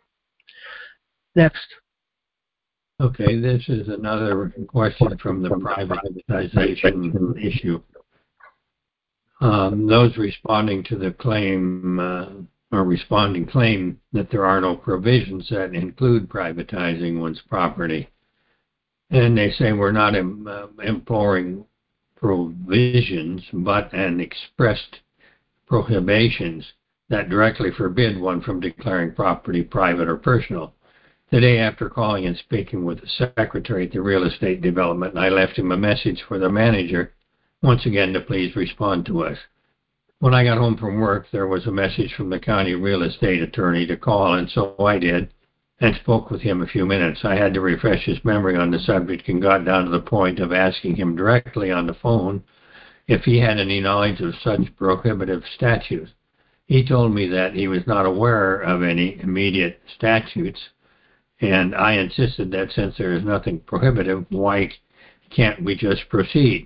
Next. Okay, this is another question from the privatization issue. Um, those responding to the claim, uh, or responding claim that there are no provisions that include privatizing one's property. And they say we're not im- uh, imploring provisions, but an expressed prohibitions that directly forbid one from declaring property private or personal. The day after calling and speaking with the secretary at the real estate development, I left him a message for the manager, once again, to please respond to us. When I got home from work, there was a message from the county real estate attorney to call, and so I did, and spoke with him a few minutes. I had to refresh his memory on the subject and got down to the point of asking him directly on the phone if he had any knowledge of such prohibitive statutes. He told me that he was not aware of any immediate statutes, and I insisted that since there is nothing prohibitive, why can't we just proceed?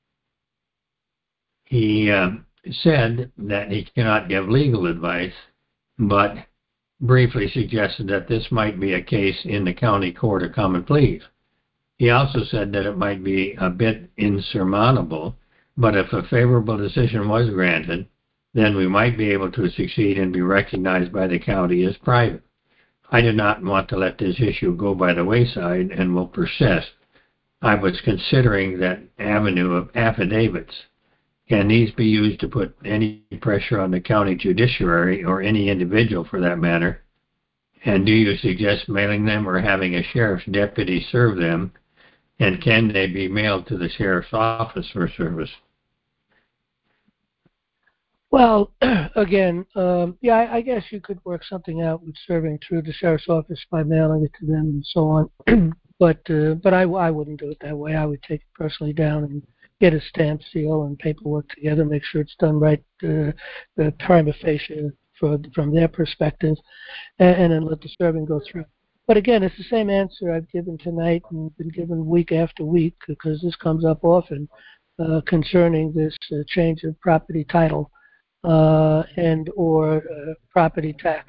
He uh, said that he cannot give legal advice, but briefly suggested that this might be a case in the county court of common pleas. He also said that it might be a bit insurmountable, but if a favorable decision was granted, then we might be able to succeed and be recognized by the county as private. I did not want to let this issue go by the wayside and will persist. I was considering that avenue of affidavits. Can these be used to put any pressure on the county judiciary or any individual for that matter? And do you suggest mailing them or having a sheriff's deputy serve them? And can they be mailed to the sheriff's office for service? Well, again, um, yeah, I, I guess you could work something out with serving through the sheriff's office by mailing it to them and so on. but uh, but I, I wouldn't do it that way. I would take it personally down and get a stamp seal and paperwork together, make sure it's done right, uh, the prima facie for, from their perspective, and, and then let the serving go through. But again, it's the same answer I've given tonight and been given week after week, because this comes up often uh, concerning this uh, change of property title uh, and or uh, property tax.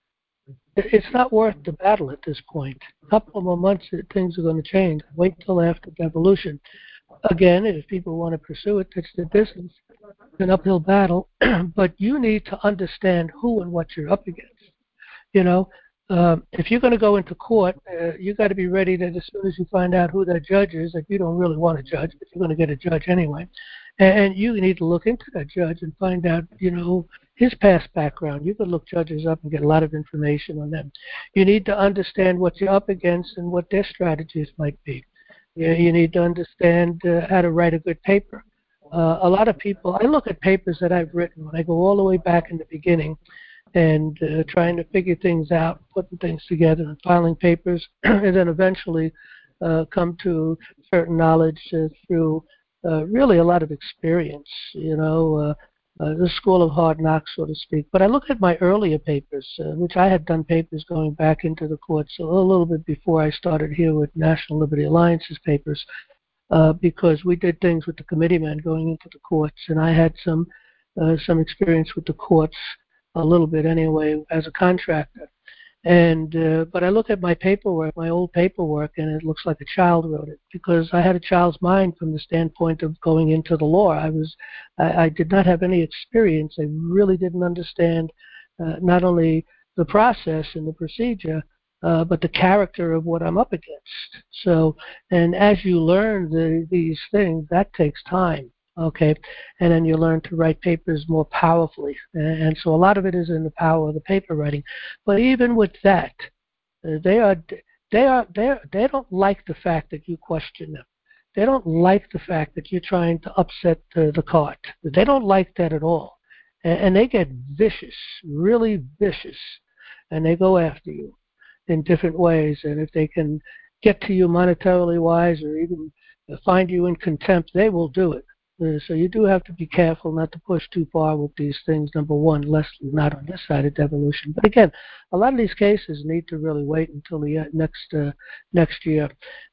It's not worth the battle at this point. A couple more months, things are going to change. Wait till after devolution. Again, if people want to pursue it, it's their business. It's an uphill battle, but you need to understand who and what you're up against. You know, um, if you're going to go into court, uh, you got to be ready that as soon as you find out who that judge is, that you don't really want a judge, but you're going to get a judge anyway, and, and you need to look into that judge and find out, you know, his past background. You can look judges up and get a lot of information on them. You need to understand what you're up against and what their strategies might be. You, you need to understand uh, how to write a good paper. Uh, a lot of people, I look at papers that I've written when I go all the way back in the beginning and uh, trying to figure things out, putting things together and filing papers, and then eventually uh, come to certain knowledge uh, through uh, really a lot of experience, you know, uh, uh, the school of hard knocks, so to speak. But I look at my earlier papers, uh, which I had done papers going back into the courts a little bit before I started here with National Liberty Alliance's papers, uh, because we did things with the committeemen going into the courts, and I had some uh, some experience with the courts a little bit anyway as a contractor. And uh, but I look at my paperwork, my old paperwork, and it looks like a child wrote it, because I had a child's mind from the standpoint of going into the law. I was, I, I did not have any experience. I really didn't understand uh, not only the process and the procedure, uh, but the character of what I'm up against. So, and as you learn the, these things, that takes time. Okay, and then you learn to write papers more powerfully, and so a lot of it is in the power of the paper writing. But even with that, uh, they are they are they they don't like the fact that you question them. They don't like the fact that you're trying to upset uh, the cart. They don't like that at all, and, and they get vicious, really vicious, and they go after you in different ways. And if they can get to you monetarily wise, or even find you in contempt, they will do it. Uh, so you do have to be careful not to push too far with these things, number one, less not on this side of devolution. But again, a lot of these cases need to really wait until the uh, next uh, next year.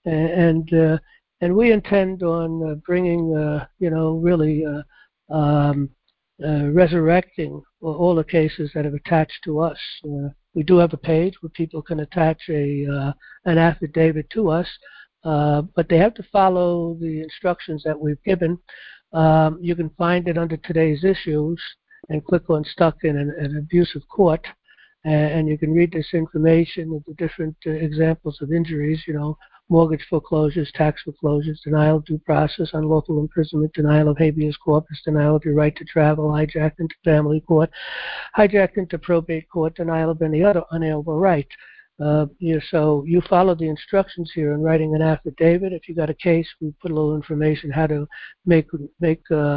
And uh, and we intend on uh, bringing, uh, you know, really uh, um, uh, resurrecting all the cases that have attached to us. Uh, we do have a page where people can attach a uh, an affidavit to us. Uh, but they have to follow the instructions that we've given. Um, you can find it under today's issues and click on Stuck in an, an Abusive Court, and, and you can read this information of the different uh, examples of injuries, you know, mortgage foreclosures, tax foreclosures, denial of due process, unlawful imprisonment, denial of habeas corpus, denial of your right to travel, hijacked into family court, hijacked into probate court, denial of any other unalienable right. Uh, you know, so you follow the instructions here in writing an affidavit. If you got a case, we put a little information how to make make uh,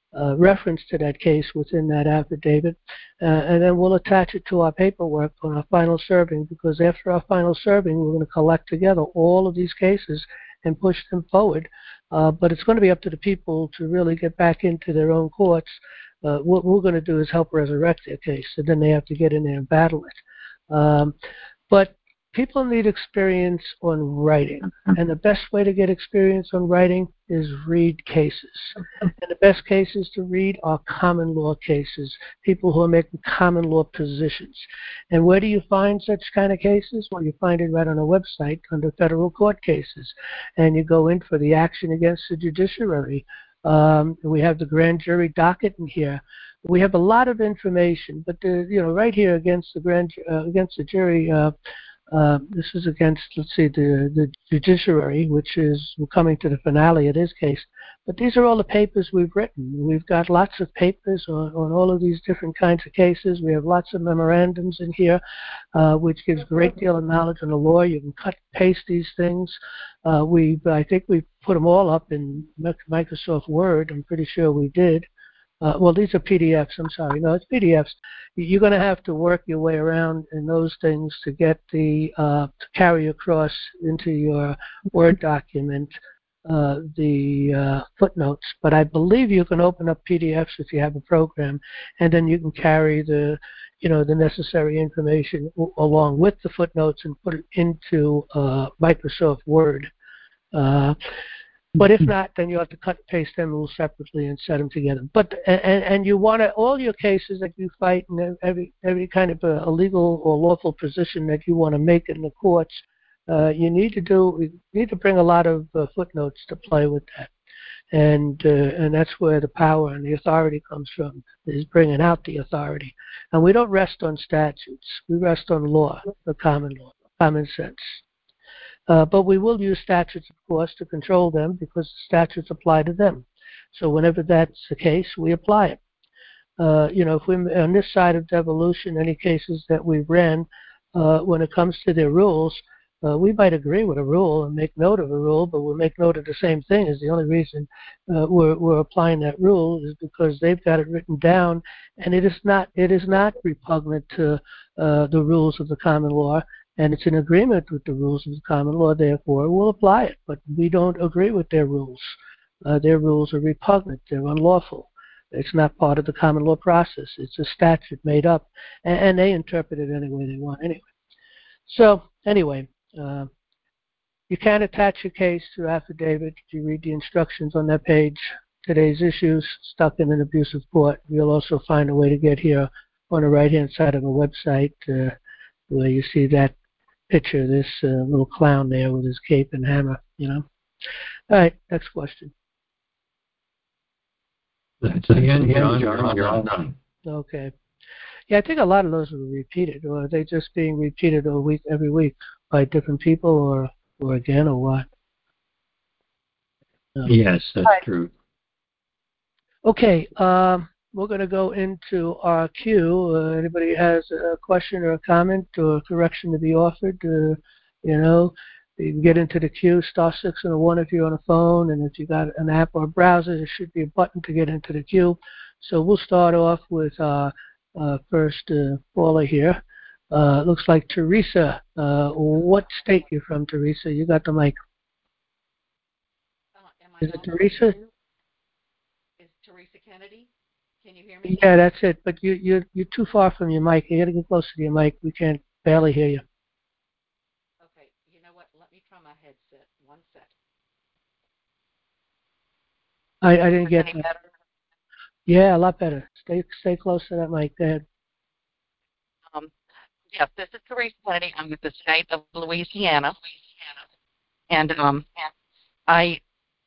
uh, reference to that case within that affidavit, uh, and then we'll attach it to our paperwork on our final serving, because after our final serving, we're going to collect together all of these cases and push them forward. Uh, but it's going to be up to the people to really get back into their own courts. Uh, what we're going to do is help resurrect their case, and then they have to get in there and battle it. Um, but people need experience on writing, and the best way to get experience on writing is read cases. And the best cases to read are common law cases, people who are making common law positions. And where do you find such kind of cases? Well, you find it right on our website under federal court cases, and you go in for the action against the judiciary. Um, we have the grand jury docket in here. We have a lot of information, but the, you know, right here against the grand uh, against the jury. Uh, Uh, this is against, let's see, the, the judiciary, which is coming to the finale of this case. But these are all the papers we've written. We've got lots of papers on, on all of these different kinds of cases. We have lots of memorandums in here, uh, which gives a great deal of knowledge on the law. You can cut and paste these things. Uh, we, I think we put them all up in Microsoft Word. I'm pretty sure we did. Uh, well, these are P D Fs. I'm sorry. No, it's P D Fs. You're going to have to work your way around in those things to get the uh, to carry across into your Word document uh, the uh, footnotes. But I believe you can open up P D Fs if you have a program, and then you can carry the you know the necessary information w- along with the footnotes and put it into uh, Microsoft Word. Uh, But if not, then you have to cut and paste them rules separately and set them together. But and and you want to, all your cases that you fight and every every kind of a, a legal or lawful position that you want to make in the courts, uh, you need to do you need to bring a lot of uh, footnotes to play with that, and uh, and that's where the power and the authority comes from, is bringing out the authority. And we don't rest on statutes; we rest on law, the common law, common sense. Uh, but we will use statutes, of course, to control them because the statutes apply to them. So whenever that's the case, we apply it. Uh, you know, if we on this side of devolution, any cases that we ran, uh, when it comes to their rules, uh, we might agree with a rule and make note of a rule, but we'll make note of the same thing. Is the only reason uh, we're, we're applying that rule is because they've got it written down, and it is not it is not repugnant to uh, the rules of the common law. And it's in agreement with the rules of the common law, therefore we'll apply it. But we don't agree with their rules. Uh, their rules are repugnant. They're unlawful. It's not part of the common law process. It's a statute made up, and, and they interpret it any way they want anyway. So anyway, uh, you can attach your case to affidavit. You read the instructions on that page. Today's issues, stuck in an abusive court. You'll also find a way to get here on the right-hand side of the website uh, where you see that picture, this uh, little clown there with his cape and hammer, you know. All right, next question. That's the end, John. You're all, you're all done. Okay. Yeah, I think a lot of those are repeated, or are they just being repeated a week, every week by different people, or or again, or what? No. Yes, that's right. True. Okay, um, we're going to go into our queue. Uh, anybody has a question or a comment or a correction to be offered? Uh, you know, you can get into the queue, star six and a one if you're on a phone, and if you got an app or a browser, there should be a button to get into the queue. So we'll start off with our uh, first uh, caller here. Uh, looks like Teresa. Uh, what state you from, Teresa? You got the mic. Uh, am I Is it Teresa? Is Teresa Kennedy? Can you hear me? Yeah, that's it. But you, you're, you're too far from your mic. You got to get closer to your mic. We can't barely hear you. Okay. You know what? Let me try my headset. One sec. I, I didn't get any that. better? Yeah, a lot better. Stay stay close to that mic. Go ahead. Um, yes, this is Teresa Kennedy. I'm with the state of Louisiana. And um, I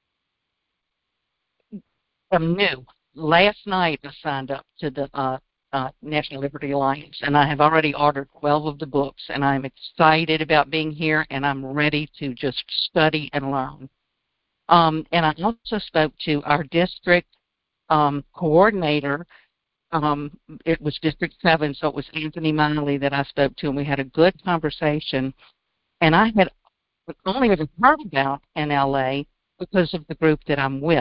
am new. Last night I signed up to the uh, uh, National Liberty Alliance, and I have already ordered twelve of the books, and I'm excited about being here, and I'm ready to just study and learn. Um, and I also spoke to our district um, coordinator. Um, it was District seven, so it was Anthony Miley that I spoke to, and we had a good conversation. And I had only ever heard about N L A because of the group that I'm with.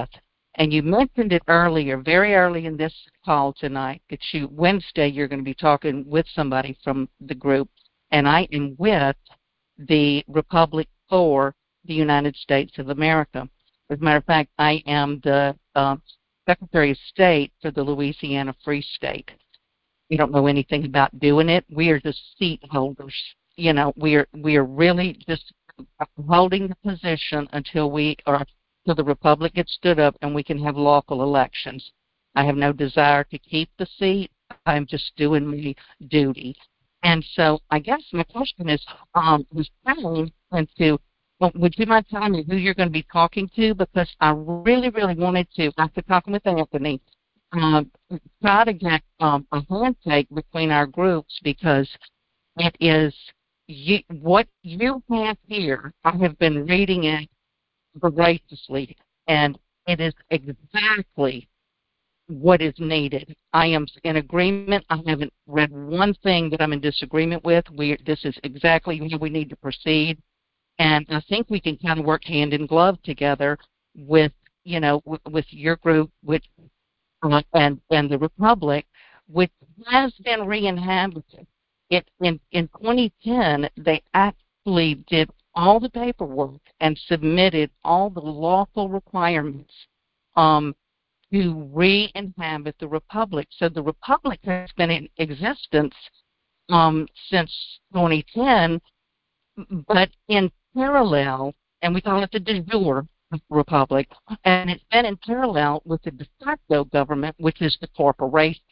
And you mentioned it earlier, very early in this call tonight, that you, Wednesday, you're going to be talking with somebody from the group, and I am with the Republic for the United States of America. As a matter of fact, I am the uh, Secretary of State for the Louisiana Free State. We don't know anything about doing it. We are just seat holders. You know, we are we are really just holding the position until we are till the Republic gets stood up and we can have lawful elections. I have no desire to keep the seat. I'm just doing my duty. And so I guess my question is, um, was telling into, well, would you mind telling me who you're going to be talking to? Because I really, really wanted to, after talking with Anthony, um, try to get um, a handshake between our groups, because it is you, what you have here. I have been reading it voraciously, and it is exactly what is needed. I am in agreement. I haven't read one thing that I'm in disagreement with. We, this is exactly how we need to proceed, and I think we can kind of work hand in glove together with, you know, with, with your group, which uh, and and the Republic, which has been re-inhabited. It in in twenty ten they actually did all the paperwork and submitted all the lawful requirements um, to re-inhabit the Republic. So the Republic has been in existence um, since twenty ten, but in parallel, and we call it the de jure Republic, and it's been in parallel with the de facto government, which is the corporation.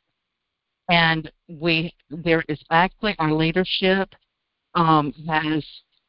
And we, there is actually our leadership um, has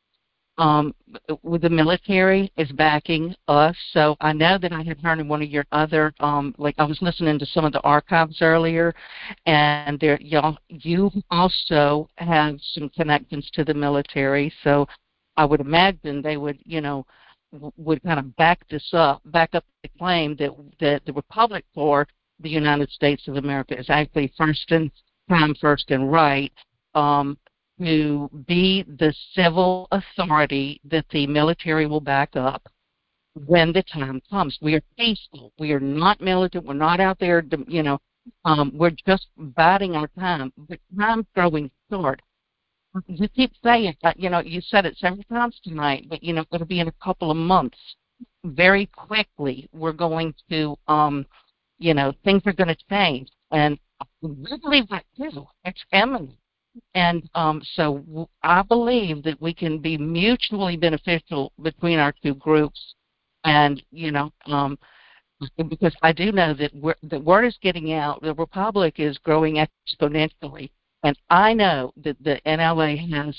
Um, with the military is backing us. So I know that I had heard in one of your other, um, like I was listening to some of the archives earlier, and there, y'all, you also have some connections to the military. So I would imagine they would, you know, w- would kind of back this up, back up the claim that that the Republic for the United States of America is actually first and time, first and right. Um, to be the civil authority that the military will back up when the time comes. We are peaceful. We are not militant. We're not out there, to, you know, um, we're just biding our time. But time's growing short. You keep saying, uh, you know, you said it several times tonight, but, you know, it'll be in a couple of months. Very quickly, we're going to, um, you know, things are going to change. And we believe that too. It's imminent. And um, so w- I believe that we can be mutually beneficial between our two groups. And, you know, um, because I do know that we're, the word is getting out, the Republic is growing exponentially. And I know that the N L A has,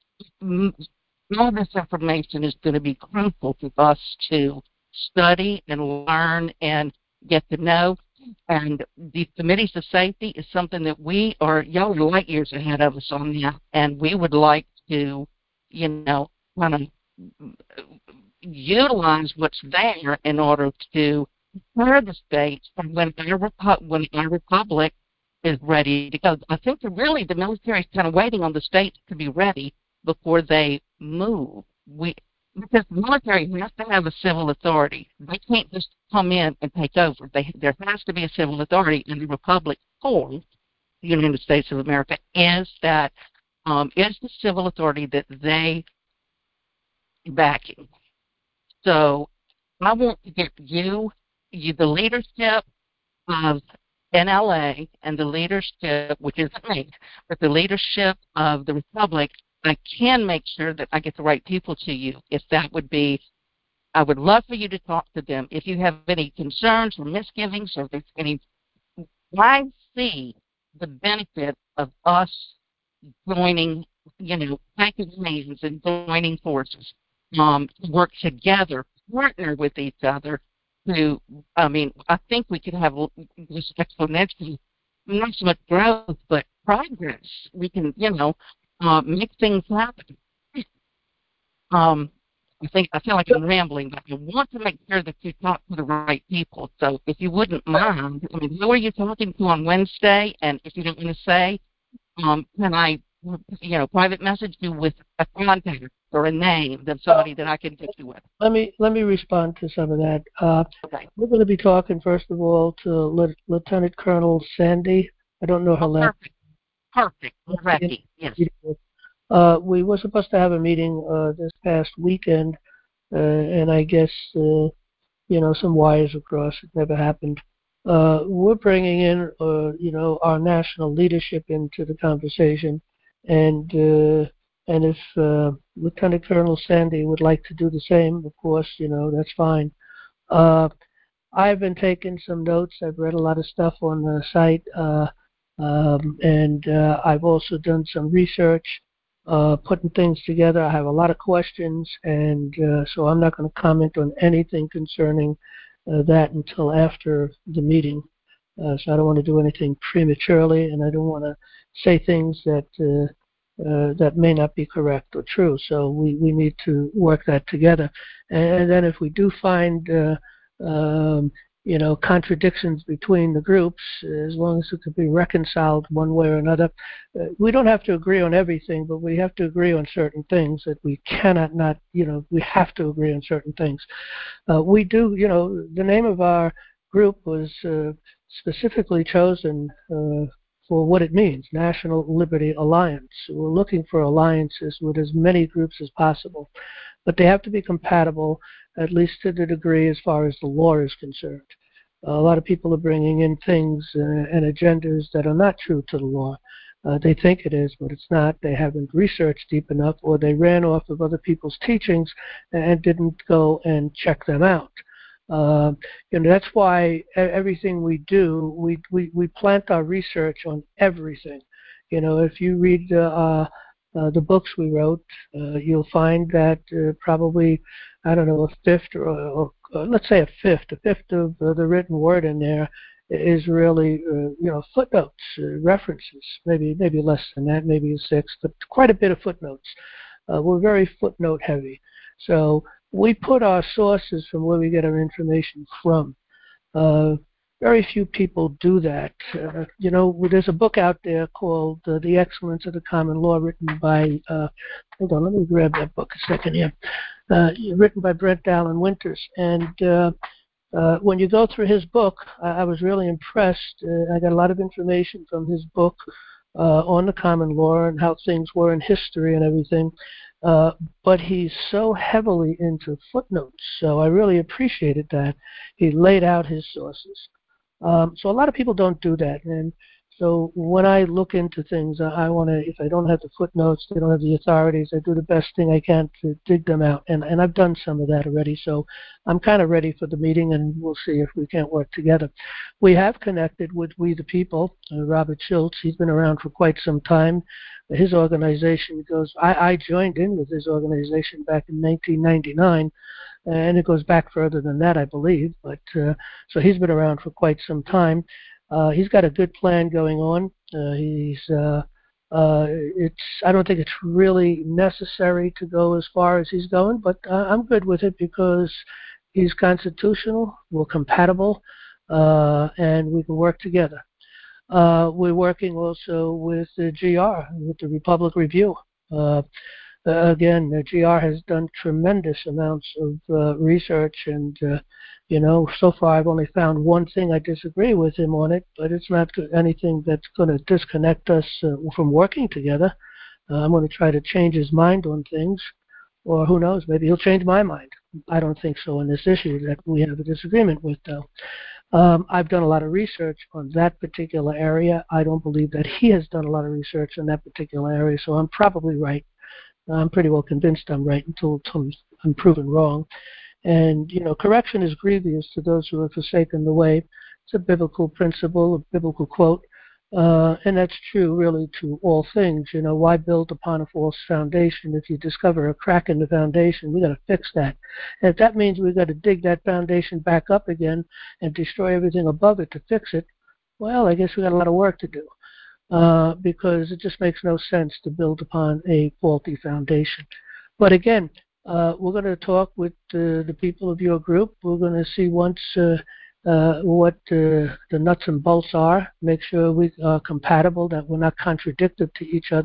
m- all this information is going to be crucial for us to study and learn and get to know. And the committees of safety is something that we are, y'all are light years ahead of us on that, and we would like to, you know, kind of utilize what's there in order to prepare the states for when our, repu- when our republic is ready to go. I think that really the military is kind of waiting on the states to be ready before they move. We Because the military has to have a civil authority. They can't just come in and take over. They, there has to be a civil authority, and the Republic for the United States of America is that um, is the civil authority that they backing. So I want to get you, you the leadership of N L A and the leadership, which isn't me, but the leadership of the Republic. I can make sure that I get the right people to you. If that would be, I would love for you to talk to them. If you have any concerns or misgivings, or if there's any, I see the benefit of us joining, you know, taking hands and joining forces, um, to work together, partner with each other. To, I mean, I think we could have this exponential, not so much growth, but progress. We can, you know. Uh, make things happen. Um, I think I feel like I'm rambling, but I want to make sure that you talk to the right people. So, if you wouldn't mind, I mean, who are you talking to on Wednesday? And if you don't want to say, um, can I you know, private message you with a contact or a name of somebody that I can get you with. Let me let me respond to some of that. Uh, Okay. we're going to be talking first of all to L- Lieutenant Colonel Sandy. I don't know her Oh, last. perfect. Perfect. Correct. Yes. Uh, we were supposed to have a meeting uh, this past weekend, uh, and I guess uh, you know some wires across. It never happened. Uh, we're bringing in uh, you know our national leadership into the conversation, and uh, and if uh, Lieutenant Colonel Sandy would like to do the same, of course, you know that's fine. Uh, I've been taking some notes. I've read a lot of stuff on the site, uh, um, and uh, I've also done some research, uh, putting things together. I have a lot of questions, and uh, so I'm not going to comment on anything concerning uh, that until after the meeting. Uh, so I don't want to do anything prematurely, and I don't want to say things that uh, uh, that may not be correct or true. So we, we need to work that together. And then if we do find uh, um, you know, contradictions between the groups, as long as it could be reconciled one way or another. Uh, we don't have to agree on everything, but we have to agree on certain things that we cannot not, you know, we have to agree on certain things. Uh, we do, you know, the name of our group was uh, specifically chosen uh, for what it means, National Liberty Alliance. We're looking for alliances with as many groups as possible, but they have to be compatible, at least to the degree as far as the law is concerned. Uh, a lot of people are bringing in things uh, and agendas that are not true to the law. Uh, they think it is, but it's not. They haven't researched deep enough, or they ran off of other people's teachings and didn't go and check them out. Uh, and that's why everything we do, we, we, we plant our research on everything. You know, if you read uh, uh, the books we wrote, uh, you'll find that uh, probably, I don't know, a fifth or, or, or let's say a fifth, a fifth of uh, the written word in there is really, uh, you know, footnotes, uh, references, maybe maybe less than that, maybe a sixth, but quite a bit of footnotes. Uh, we're very footnote heavy. So we put our sources from where we get our information from. Uh, very few people do that. Uh, you know, there's a book out there called uh, The Excellence of the Common Law, written by, uh, hold on, let me grab that book a second here, uh, written by Brent Allen Winters. And uh, uh, when you go through his book, I, I was really impressed. Uh, I got a lot of information from his book uh, on the common law and how things were in history and everything. Uh, but he's so heavily into footnotes, so I really appreciated that. He laid out his sources. Um, so a lot of people don't do that, and so when I look into things, I, I want to, if I don't have the footnotes, they don't have the authorities, I do the best thing I can to dig them out, and, and I've done some of that already, so I'm kind of ready for the meeting, and we'll see if we can't work together. We have connected with We the People, uh, Robert Schultz. He's been around for quite some time. His organization goes, I, I joined in with his organization back in nineteen ninety-nine, and it goes back further than that, I believe. But uh, so he's been around for quite some time. Uh, he's got a good plan going on. Uh, he's uh, uh, it's I don't think it's really necessary to go as far as he's going, but uh, I'm good with it because he's constitutional, we're compatible, uh, and we can work together. Uh, we're working also with the G R, with the Republic Review. Uh, Uh, again, the G R has done tremendous amounts of uh, research, and uh, you know, so far I've only found one thing I disagree with him on it, but it's not anything that's going to disconnect us uh, from working together. Uh, I'm going to try to change his mind on things, or who knows, maybe he'll change my mind. I don't think so on this issue that we have a disagreement with, though. Um, I've done a lot of research on that particular area. I don't believe that he has done a lot of research on that particular area, so I'm probably right. I'm pretty well convinced I'm right until, until I'm proven wrong. And, you know, correction is grievous to those who have forsaken the way. It's a biblical principle, a biblical quote. Uh, and that's true, really, to all things. You know, why build upon a false foundation? If you discover a crack in the foundation, we've got to fix that. And if that means we've got to dig that foundation back up again and destroy everything above it to fix it, well, I guess we've got a lot of work to do. Uh, because it just makes no sense to build upon a faulty foundation. But again, uh, we're going to talk with uh, the people of your group. We're going to see once uh, uh, what uh, the nuts and bolts are, make sure we are compatible, that we're not contradictory to each other.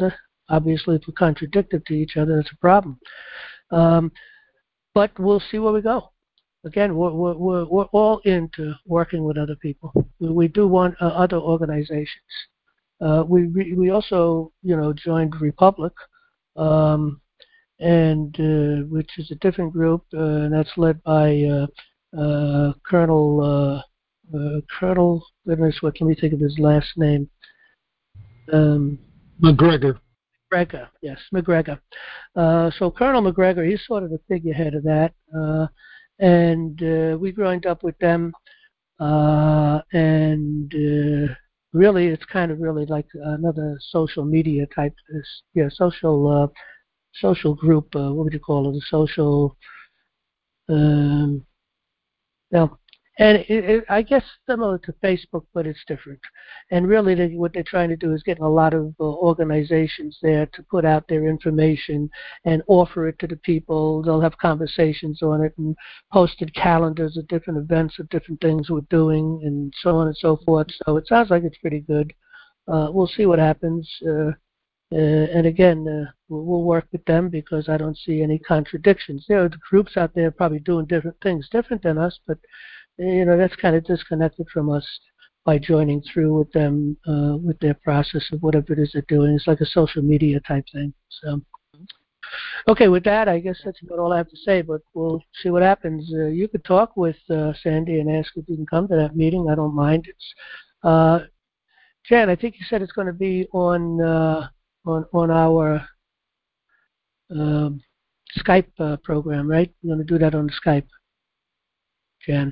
obviously, if we're contradictory to each other, that's a problem. Um, but we'll see where we go. Again, we're, we're, we're all into working with other people. We, we do want uh, other organizations. Uh, we we also, you know, joined Republic, um, and uh, which is a different group, uh, and that's led by uh, uh, Colonel uh, uh, Colonel. Goodness, what can we think of his last name? Um, McGregor. McGregor, yes, McGregor. Uh, so Colonel McGregor, he's sort of the figurehead of that, uh, and uh, we joined up with them, uh, and uh, really, it's kind of really like another social media type, yeah, social uh, social group. Uh, what would you call it? A social, um, well, and it, it, I guess similar to Facebook, but it's different. And really, they, what they're trying to do is get a lot of uh, organizations there to put out their information and offer it to the people. They'll have conversations on it and posted calendars of different events of different things we're doing and so on and so forth. So it sounds like it's pretty good. Uh, we'll see what happens. Uh, uh, and again, uh, we'll, we'll work with them because I don't see any contradictions. There are groups out there probably doing different things, different than us, but you know, that's kind of disconnected from us by joining through with them, uh, with their process of whatever it is they're doing. It's like a social media type thing. So, okay, with that, I guess that's about all I have to say, but we'll see what happens. Uh, you could talk with uh, Sandy and ask if you can come to that meeting. I don't mind. It's, uh, Jan, I think you said it's going to be on, uh, on, on our um, Skype uh, program, right? We're going to do that on Skype, Jan.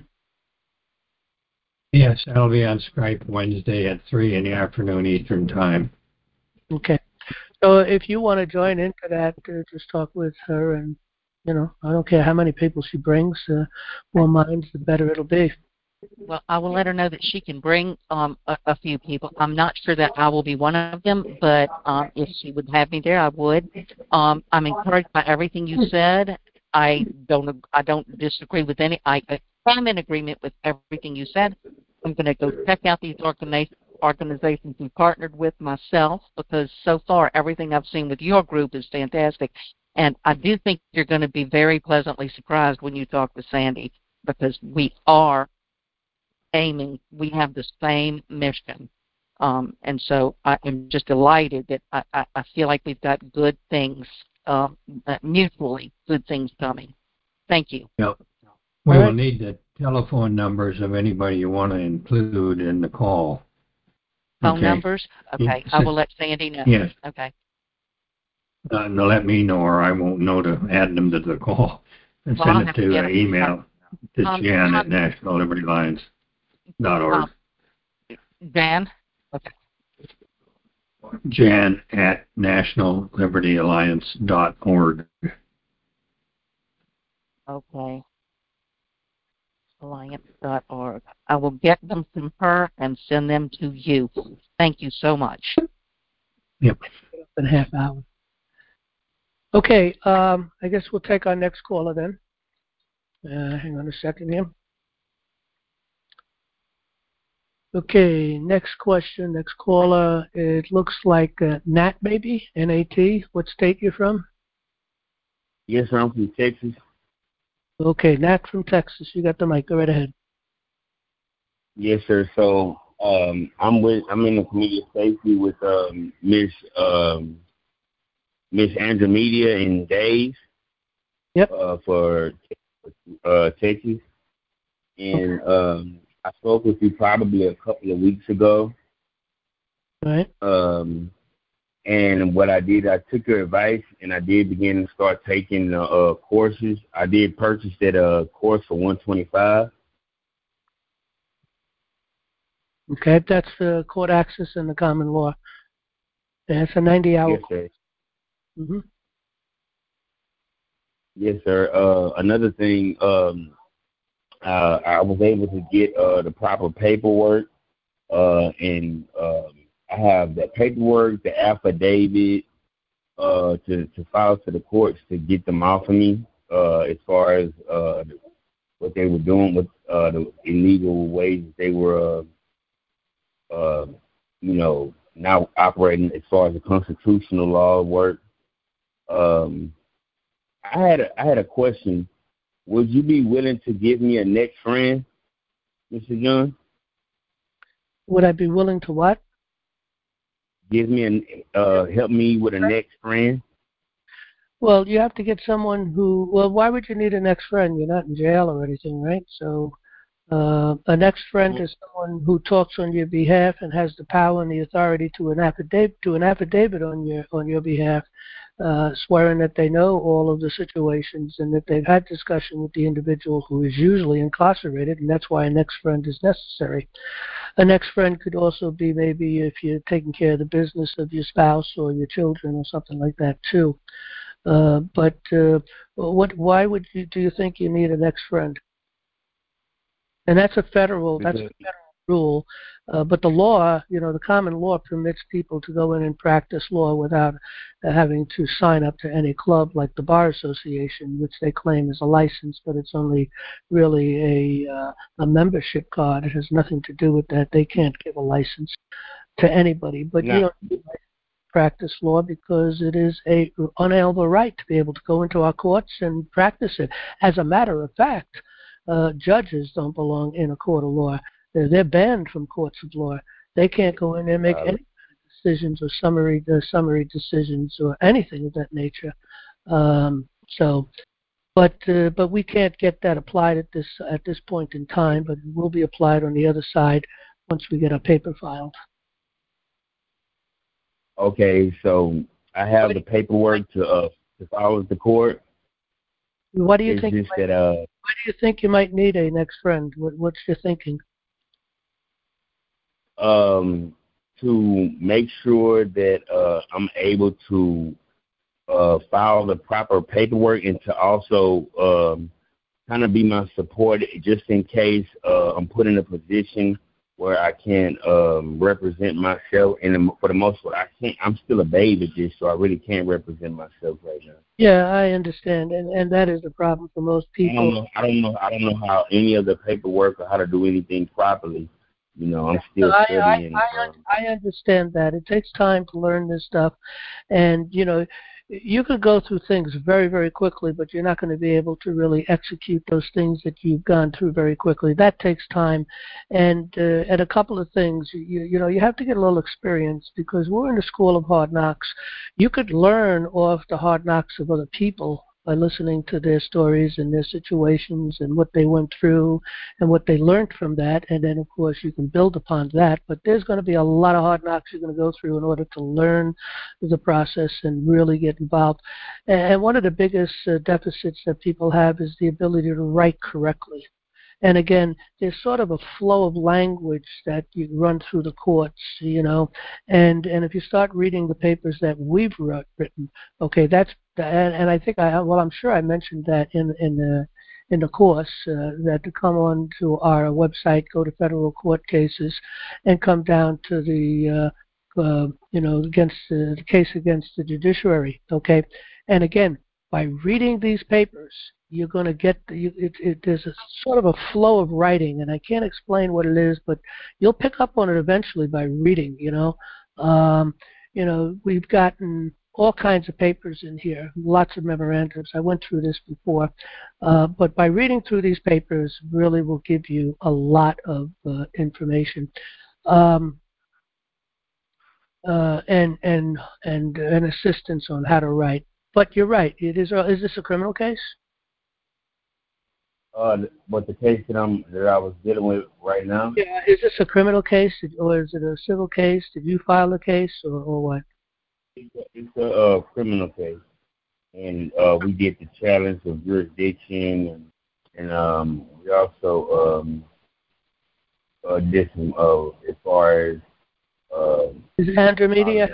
Yes, I'll be on Skype Wednesday at three in the afternoon Eastern Time. Okay. So if you want to join into that, uh, just talk with her, and, you know, I don't care how many people she brings. Uh, more minds, the better it'll be. Well, I will let her know that she can bring um, a, a few people. I'm not sure that I will be one of them, but um, if she would have me there, I would. Um, I'm encouraged by everything you said. I don't I don't disagree with any. I, I'm in agreement with everything you said. I'm going to go check out these organi- organizations you partnered with myself, because so far everything I've seen with your group is fantastic. And I do think you're going to be very pleasantly surprised when you talk with Sandy, because we are aiming, we have the same mission. Um, and so I am just delighted that I, I, I feel like we've got good things, uh, mutually good things coming. Thank you. Yep. We All will right. need the telephone numbers of anybody you want to include in the call. Phone Okay. numbers? Okay. I will let Sandy know. Yes. Okay. Uh, and let me know, or I won't know to add them to the call. And Well, I'll send it have to to get uh, them. email to Um, Jan at um, national liberty alliance dot org. Um, Jan? Okay. Jan at national liberty alliance dot org. Okay. Alliance dot org. I will get them from her and send them to you. Thank you so much. Yep. In a half hour. Okay, um, I guess we'll take our next caller then. Uh, hang on a second here. Okay, next question, next caller. It looks like uh, Nat, maybe, N A T. What state you from? Yes, sir, I'm from Texas. Okay, Nat from Texas. You got the mic. Go right ahead. Yes, sir. So um, I'm with I'm in the community of safety with um, Miss um, Miss Andromedia and Dave. Yep. Uh, for uh, Texas, and Okay. um, I spoke with you probably a couple of weeks ago. All right. Um, and what I did, I took your advice, and I did begin to start taking uh, uh, courses. I did purchase that uh, course for one twenty-five. Okay, that's the court access and the common law. That's a ninety-hour Yes, course. sir. Mm-hmm. Yes, sir. Uh, another thing, um, uh, I was able to get uh, the proper paperwork, uh, and um, I have the paperwork, the affidavit, uh, to, to file to the courts to get them off of me, uh, as far as uh, what they were doing with uh, the illegal ways they were, uh, uh, you know, not operating as far as the constitutional law work. Um, I had a, I had a question. Would you be willing to give me a next friend, Mister John? Would I be willing to what? Give me a uh, help me with a next friend. Well, you have to get someone who. Well, why would you need an ex friend? You're not in jail or anything, right? So, uh, an ex friend is someone who talks on your behalf and has the power and the authority to an affidavit to an affidavit on your on your behalf, uh, swearing that they know all of the situations and that they've had discussion with the individual who is usually incarcerated, and that's why an ex friend is necessary. An ex friend could also be maybe if you're taking care of the business of your spouse or your children or something like that too. Uh, but uh, what? Why would you? Do you think you need an ex-friend? And that's a federal. That's a federal rule. Uh, but the law, you know, the common law permits people to go in and practice law without uh, having to sign up to any club like the Bar Association, which they claim is a license, but it's only really a uh, a membership card. It has nothing to do with that. They can't give a license to anybody. But no. you know. Practice law because it is a unalienable right to be able to go into our courts and practice it. As a matter of fact, uh, judges don't belong in a court of law. They're, they're banned from courts of law. They can't go in there and make any decisions or summary uh, summary decisions or anything of that nature. Um, so, but uh, but we can't get that applied at this at this point in time. But it will be applied on the other side once we get our paper filed. Okay, so I have the paperwork to uh, to file with the court. What do you it's think? Just you might, that, uh, why do you think you might need a next friend? What, what's your thinking? Um, to make sure that uh, I'm able to uh, file the proper paperwork and to also um, kind of be my support just in case uh, I'm put in a position where I can't um, represent myself. And for the most part, I can't. I'm still a babe at this, so I really can't represent myself right now. Yeah, I understand, and and that is the problem for most people. I don't know. I don't know. I don't know how any of the paperwork or how to do anything properly. You know, I'm still I, studying. I, I, um, I understand that. It takes time to learn this stuff, and you know, you could go through things very, very quickly, but you're not going to be able to really execute those things that you've gone through very quickly. That takes time, and uh, and a couple of things. You you know, you have to get a little experience because we're in the school of hard knocks. You could learn off the hard knocks of other people by listening to their stories and their situations and what they went through and what they learned from that. And then, of course, you can build upon that. But there's going to be a lot of hard knocks you're going to go through in order to learn the process and really get involved. And one of the biggest uh, deficits that people have is the ability to write correctly. And again, there's sort of a flow of language that you run through the courts, you know, and and if you start reading the papers that we've wrote, written, okay, that's and, and I think I well, I'm sure I mentioned that in in the in the course uh, that to come on to our website, go to federal court cases, and come down to the uh, uh, you know against the, the case against the judiciary, okay, and again by reading these papers. You're going to get, you, it, it, there's a sort of a flow of writing, and I can't explain what it is, but you'll pick up on it eventually by reading, you know. Um, you know, we've gotten all kinds of papers in here, lots of memorandums. I went through this before. Uh, but by reading through these papers really will give you a lot of uh, information. Um, uh, and, and, and, and assistance on how to write. But you're right, it is, is this a criminal case? Uh, but the case that I'm that I was dealing with right now. Yeah, is this a criminal case or is it a civil case? Did you file a case or, or what? It's a, it's a uh, criminal case, and uh, we did the challenge of jurisdiction, and, and um, we also um, uh, did some uh, as far as. Uh, is Andrew Media?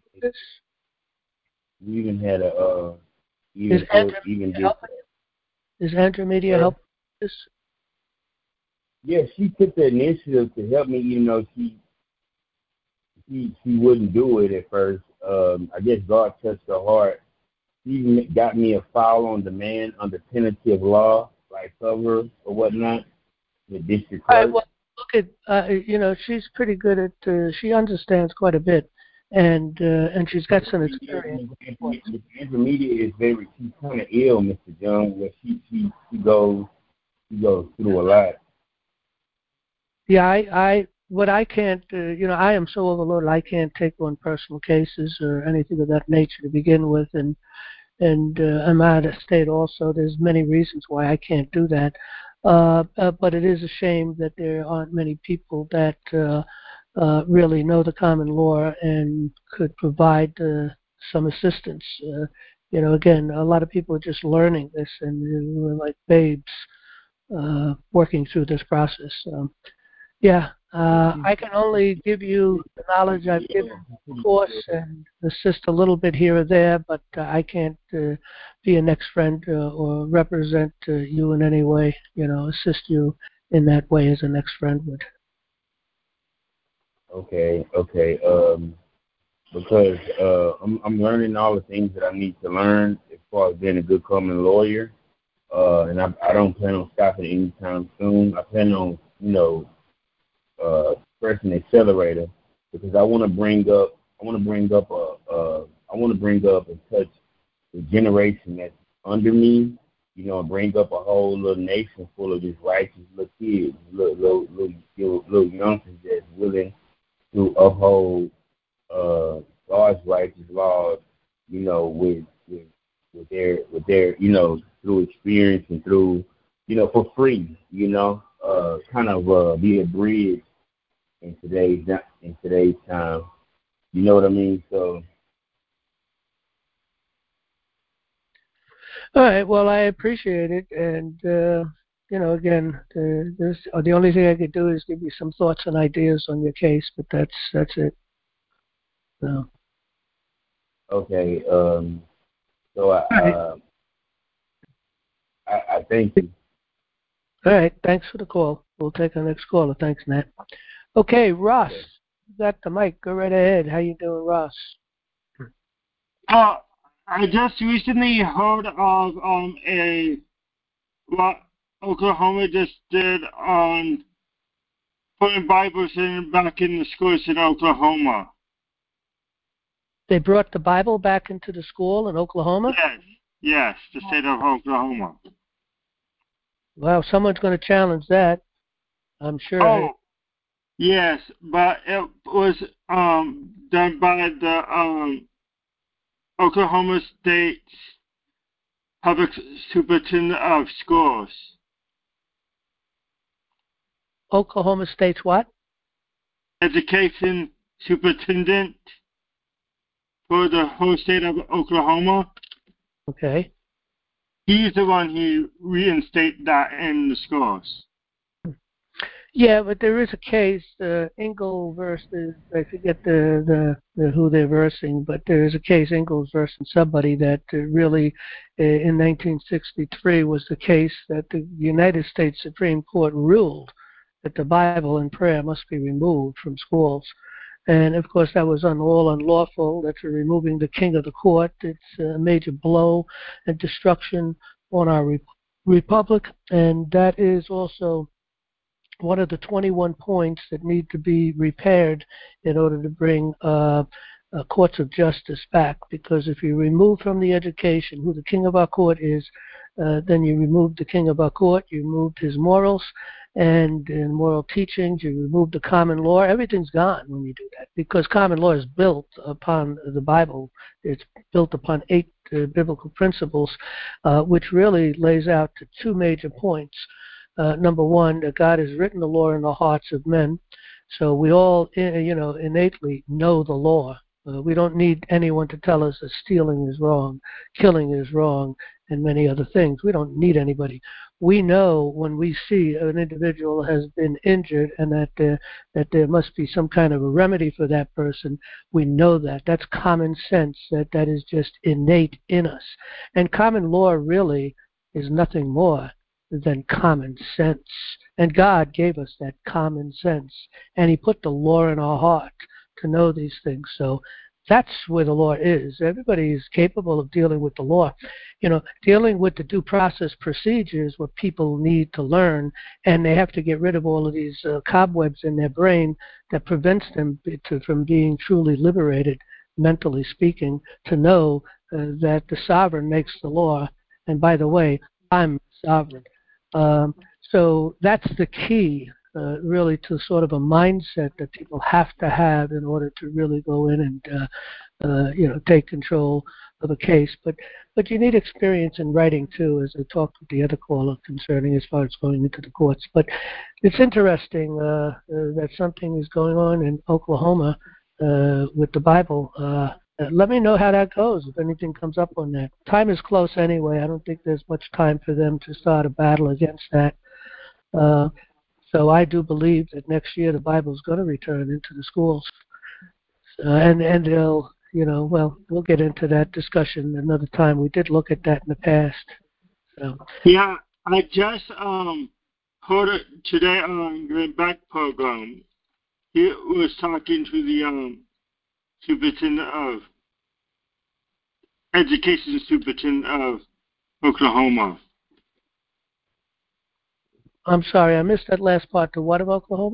We even had a uh, even is Andrew even did. Is Andrew Media help this? Yeah, she took the initiative to help me, even though she she she wouldn't do it at first. Um, I guess God touched her heart. She even got me a file on demand under penalty of law, like cover or whatnot. The district All clerk. right, well, look at, uh, you know, she's pretty good at, uh, she understands quite a bit, and uh, and she's got some experience. The intermediate is very, she's kind of ill, Mister John, where she, she, she goes, she goes through a lot. Yeah, I, I, what I can't, uh, you know, I am so overloaded, I can't take on personal cases or anything of that nature to begin with, and and uh, I'm out of state also. There's many reasons why I can't do that, uh, uh, but it is a shame that there aren't many people that uh, uh, really know the common law and could provide uh, some assistance. Uh, you know, again, a lot of people are just learning this, and we're like babes uh, working through this process. Um, Yeah, uh, I can only give you the knowledge I've given the course and assist a little bit here or there, but uh, I can't uh, be a next friend uh, or represent uh, you in any way, you know, assist you in that way as a next friend would. Okay, okay. Um, because uh, I'm, I'm learning all the things that I need to learn as far as being a good common lawyer, uh, and I, I don't plan on stopping anytime soon. I plan on, you know, uh, pressing accelerator because I want to bring up, I want to bring up a, uh, I want to bring up and touch the generation that's under me, you know, and bring up a whole little nation full of these righteous little kids, little little little, little, little youngsters that's willing to uphold uh, God's righteous laws, you know, with with with their with their you know through experience and through you know for free, you know, uh, kind of uh, be a bridge in today's in today's time. You know what I mean? So. All right. Well, I appreciate it, and uh, you know, again, uh, this, uh, the only thing I could do is give you some thoughts and ideas on your case, but that's that's it. So. Okay. Um. So I, uh, I I thank you. All right. Thanks for the call. We'll take our next caller. Thanks, Nat. Okay, Ross, Okay. you got the mic. Go right ahead. How you doing, Ross? Uh, I just recently heard of um a what Oklahoma just did on putting Bibles in back in the schools in Oklahoma. They brought the Bible back into the school in Oklahoma? Yes, yes, the state of Oklahoma. Wow, someone's going to challenge that, I'm sure. Oh, yes, but it was um done by the um Oklahoma State Public Superintendent of Schools. Oklahoma State's what? Education Superintendent for the whole state of Oklahoma. Okay. He's the one who reinstated that in the schools. Yeah, but there is a case, uh, Ingle versus, I forget the, the, the who they're versing, but there is a case, Ingalls versus somebody, that uh, really uh, in nineteen sixty-three was the case that the United States Supreme Court ruled that the Bible and prayer must be removed from schools. And, of course, that was un- all unlawful. That's removing the king of the court. It's a major blow and destruction on our re- republic, and that is also one of the twenty-one points that need to be repaired in order to bring uh, uh, courts of justice back. Because if you remove from the education who the king of our court is, uh, then you remove the king of our court, you removed his morals and in moral teachings, you remove the common law. Everything's gone when you do that, because common law is built upon the Bible. It's built upon eight uh, biblical principles, uh, which really lays out to two major points. Uh, number one, that God has written the law in the hearts of men, so we all, you know, innately know the law. Uh, we don't need anyone to tell us that stealing is wrong, killing is wrong, and many other things. We don't need anybody. We know when we see an individual has been injured and that uh, that there must be some kind of a remedy for that person. We know that. That's common sense. That that is just innate in us. And common law really is nothing more than common sense. And God gave us that common sense. And he put the law in our heart to know these things. So That's where the law is. Everybody is capable of dealing with the law. You know, dealing with the due process procedures, what people need to learn, and they have to get rid of all of these uh, cobwebs in their brain that prevents them to, from being truly liberated, mentally speaking, to know uh, that the sovereign makes the law. And by the way, I'm sovereign. Um, so that's the key. Uh, really to sort of a mindset that people have to have in order to really go in and uh, uh, you know take control of a case. But but you need experience in writing too, as I talked with the other caller concerning as far as going into the courts. But it's interesting uh, uh, that something is going on in Oklahoma uh, with the Bible. Uh, uh, let me know how that goes if anything comes up on that. Time is close anyway. I don't think there's much time for them to start a battle against that. Uh, So I do believe that next year the Bible is going to return into the schools, uh, and and they'll, you know, well, we'll get into that discussion another time. We did look at that in the past. So. Yeah, I just um heard it today on the back program. He was talking to the um superintendent of education superintendent of Oklahoma. I'm sorry, I missed that last part. To what of Oklahoma?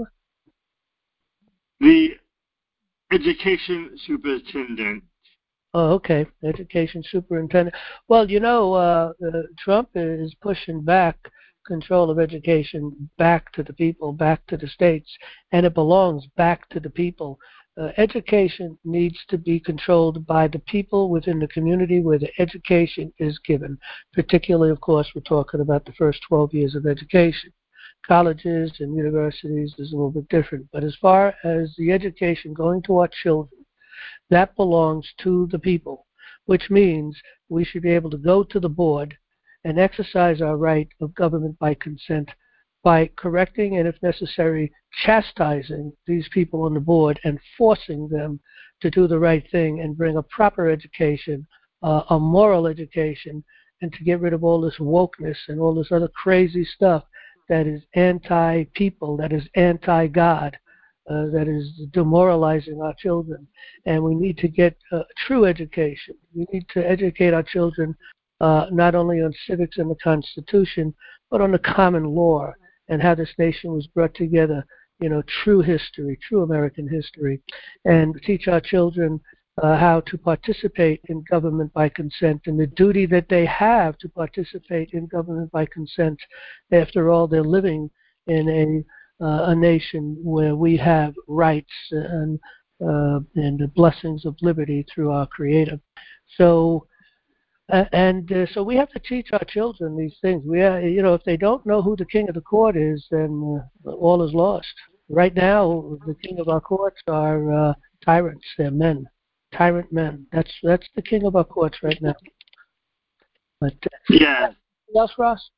The education superintendent. Oh, okay. Education superintendent. Well, you know, uh, uh, Trump is pushing back control of education back to the people, back to the states, and it belongs back to the people. Uh, education needs to be controlled by the people within the community where the education is given. Particularly, of course, we're talking about the first twelve years of education. Colleges and universities is a little bit different. But as far as the education going to our children, that belongs to the people, which means we should be able to go to the board and exercise our right of government by consent by correcting and, if necessary, chastising these people on the board and forcing them to do the right thing and bring a proper education, uh, a moral education, and to get rid of all this wokeness and all this other crazy stuff that is anti-people, that is anti-God. Uh, that is demoralizing our children, and we need to get uh, true education. We need to educate our children uh, not only on civics and the Constitution, but on the common law and how this nation was brought together, you know, true history, true American history, and teach our children uh, how to participate in government by consent and the duty that they have to participate in government by consent. After all, they're living in a Uh, a nation where we have rights and uh, and the blessings of liberty through our Creator. So, uh, and uh, so we have to teach our children these things. We, are, you know, if they don't know who the king of the court is, then uh, all is lost. Right now, the king of our courts are uh, tyrants. They're men, tyrant men. That's that's the king of our courts right now. But uh, yeah. Anything else, Ross?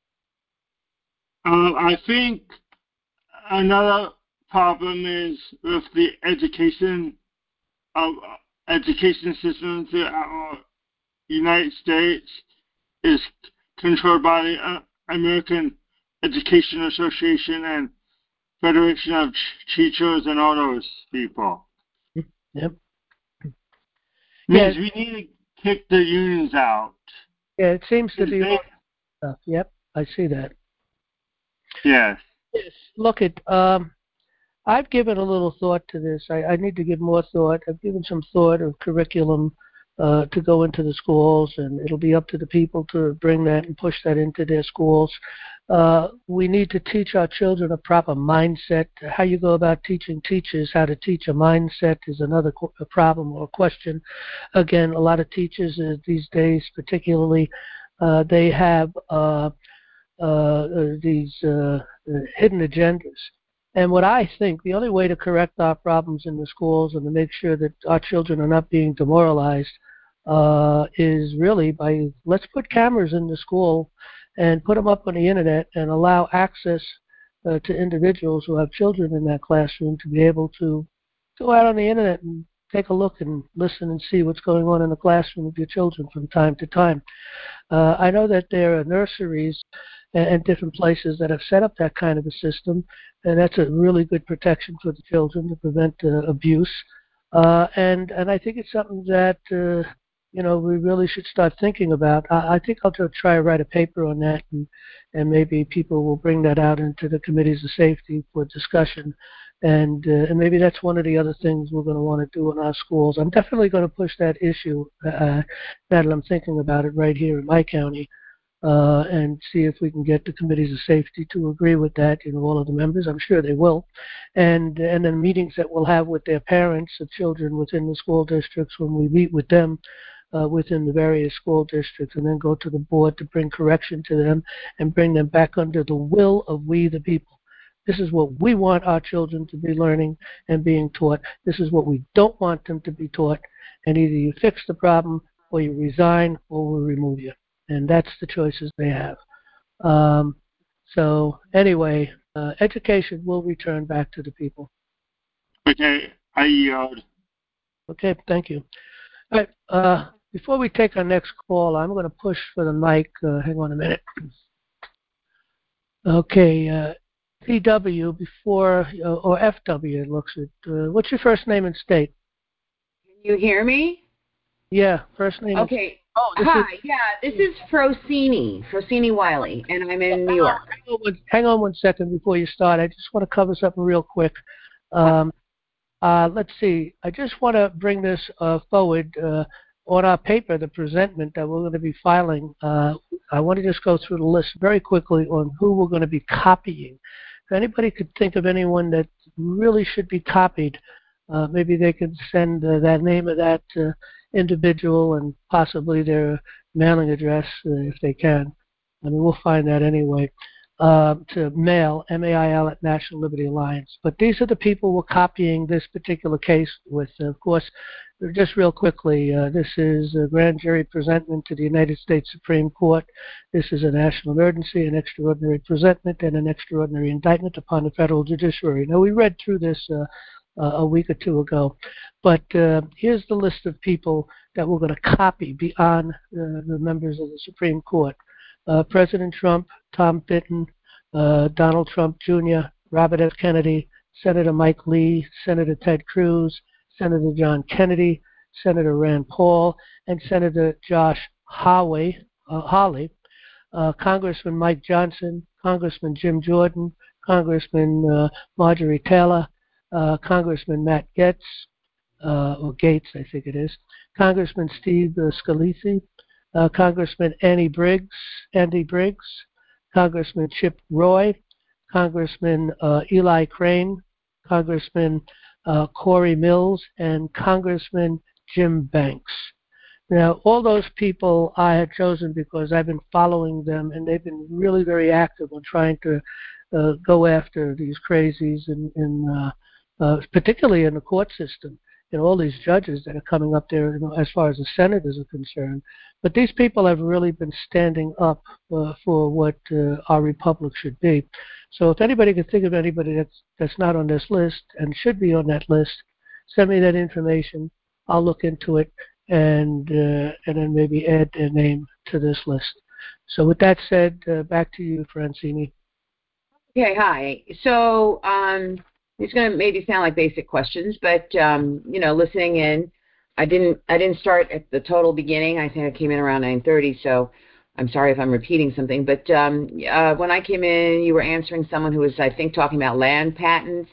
Um, I think another problem is with the education of uh, education system throughout our United States is controlled by the uh, American Education Association and Federation of Teachers and all those people. Yep. Means Yeah. we need to kick the unions out. Yeah, it seems to be. They, Stuff. Yep, I see that. yes. Yes. Look, at um, I've given a little thought to this. I, I need to give more thought. I've given some thought of curriculum uh, to go into the schools, and it'll be up to the people to bring that and push that into their schools. Uh, we need to teach our children a proper mindset. How you go about teaching teachers how to teach a mindset is another qu- a problem or question. Again, a lot of teachers uh, these days, particularly, uh, they have uh, uh, these uh, hidden agendas. And what I think, the only way to correct our problems in the schools and to make sure that our children are not being demoralized uh, is really by, let's put cameras in the school and put them up on the internet and allow access uh, to individuals who have children in that classroom to be able to go out on the internet and take a look and listen and see what's going on in the classroom with your children from time to time. Uh, I know that there are nurseries and, and different places that have set up that kind of a system, and that's a really good protection for the children to prevent uh, abuse. Uh, and, and I think it's something that, uh, you know, we really should start thinking about. I, I think I'll try to write a paper on that, and, and maybe people will bring that out into the committees of safety for discussion. And, uh, and maybe that's one of the other things we're going to want to do in our schools. I'm definitely going to push that issue, uh, that I'm thinking about it right here in my county, uh, and see if we can get the committees of safety to agree with that, you know, all of the members. I'm sure they will. And, and then meetings that we'll have with their parents of children within the school districts when we meet with them uh, within the various school districts, and then go to the board to bring correction to them and bring them back under the will of we the people. This is what we want our children to be learning and being taught. This is what we don't want them to be taught. And either you fix the problem, or you resign, or we'll remove you. And that's the choices they have. Um, so anyway, uh, education will return back to the people. Okay, I yield. Okay, thank you. All right, uh, before we take our next call, I'm going to push for the mic. Uh, hang on a minute. Okay, uh, P W before, uh, or F W it looks at. Uh, what's your first name and state? Can you hear me? Yeah, first name. Okay. Oh, Hi, is, yeah, this is Frosini, Frosini Wiley, and I'm in New York. Hang on, one, hang on one second before you start. I just want to cover something real quick. Um, uh, let's see. I just want to bring this uh, forward uh, on our paper, the presentment that we're going to be filing. Uh, I want to just go through the list very quickly on who we're going to be copying. If anybody could think of anyone that really should be copied, uh, maybe they could send uh, that name of that uh, individual and possibly their mailing address uh, if they can. I mean, we'll find that anyway. Uh, to mail, M A I L, at National Liberty Alliance. But these are the people we're copying this particular case with. Uh, of course, just real quickly, uh, this is a grand jury presentment to the United States Supreme Court. This is a national emergency, an extraordinary presentment, and an extraordinary indictment upon the federal judiciary. Now, we read through this uh, uh, a week or two ago, but uh, here's the list of people that we're going to copy beyond uh, the members of the Supreme Court. Uh, President Trump, Tom Fitton, uh, Donald Trump Junior, Robert F. Kennedy, Senator Mike Lee, Senator Ted Cruz, Senator John Kennedy, Senator Rand Paul, and Senator Josh Hawley, uh, Hawley, uh, Congressman Mike Johnson, Congressman Jim Jordan, Congressman uh, Marjorie Taylor, uh, Congressman Matt Gaetz, uh, or Gates, I think it is, Congressman Steve uh, Scalise, Uh, Congressman Andy Briggs, Andy Briggs, Congressman Chip Roy, Congressman uh, Eli Crane, Congressman uh, Corey Mills, and Congressman Jim Banks. Now, all those people I had chosen because I've been following them, and they've been really very active on trying to uh, go after these crazies, in, in uh, uh, particularly in the court system. You know, all these judges that are coming up there, you know, as far as the senators are concerned. But these people have really been standing up uh, for what uh, our republic should be. So if anybody can think of anybody that's that's not on this list and should be on that list, send me that information. I'll look into it and uh, and then maybe add their name to this list. So with that said, uh, back to you, Francini. Okay, hi. So um, it's going to maybe sound like basic questions, but um, you know, listening in, I didn't I didn't start at the total beginning. I think I came in around nine thirty, so I'm sorry if I'm repeating something. But um, uh, when I came in, you were answering someone who was, I think, talking about land patents,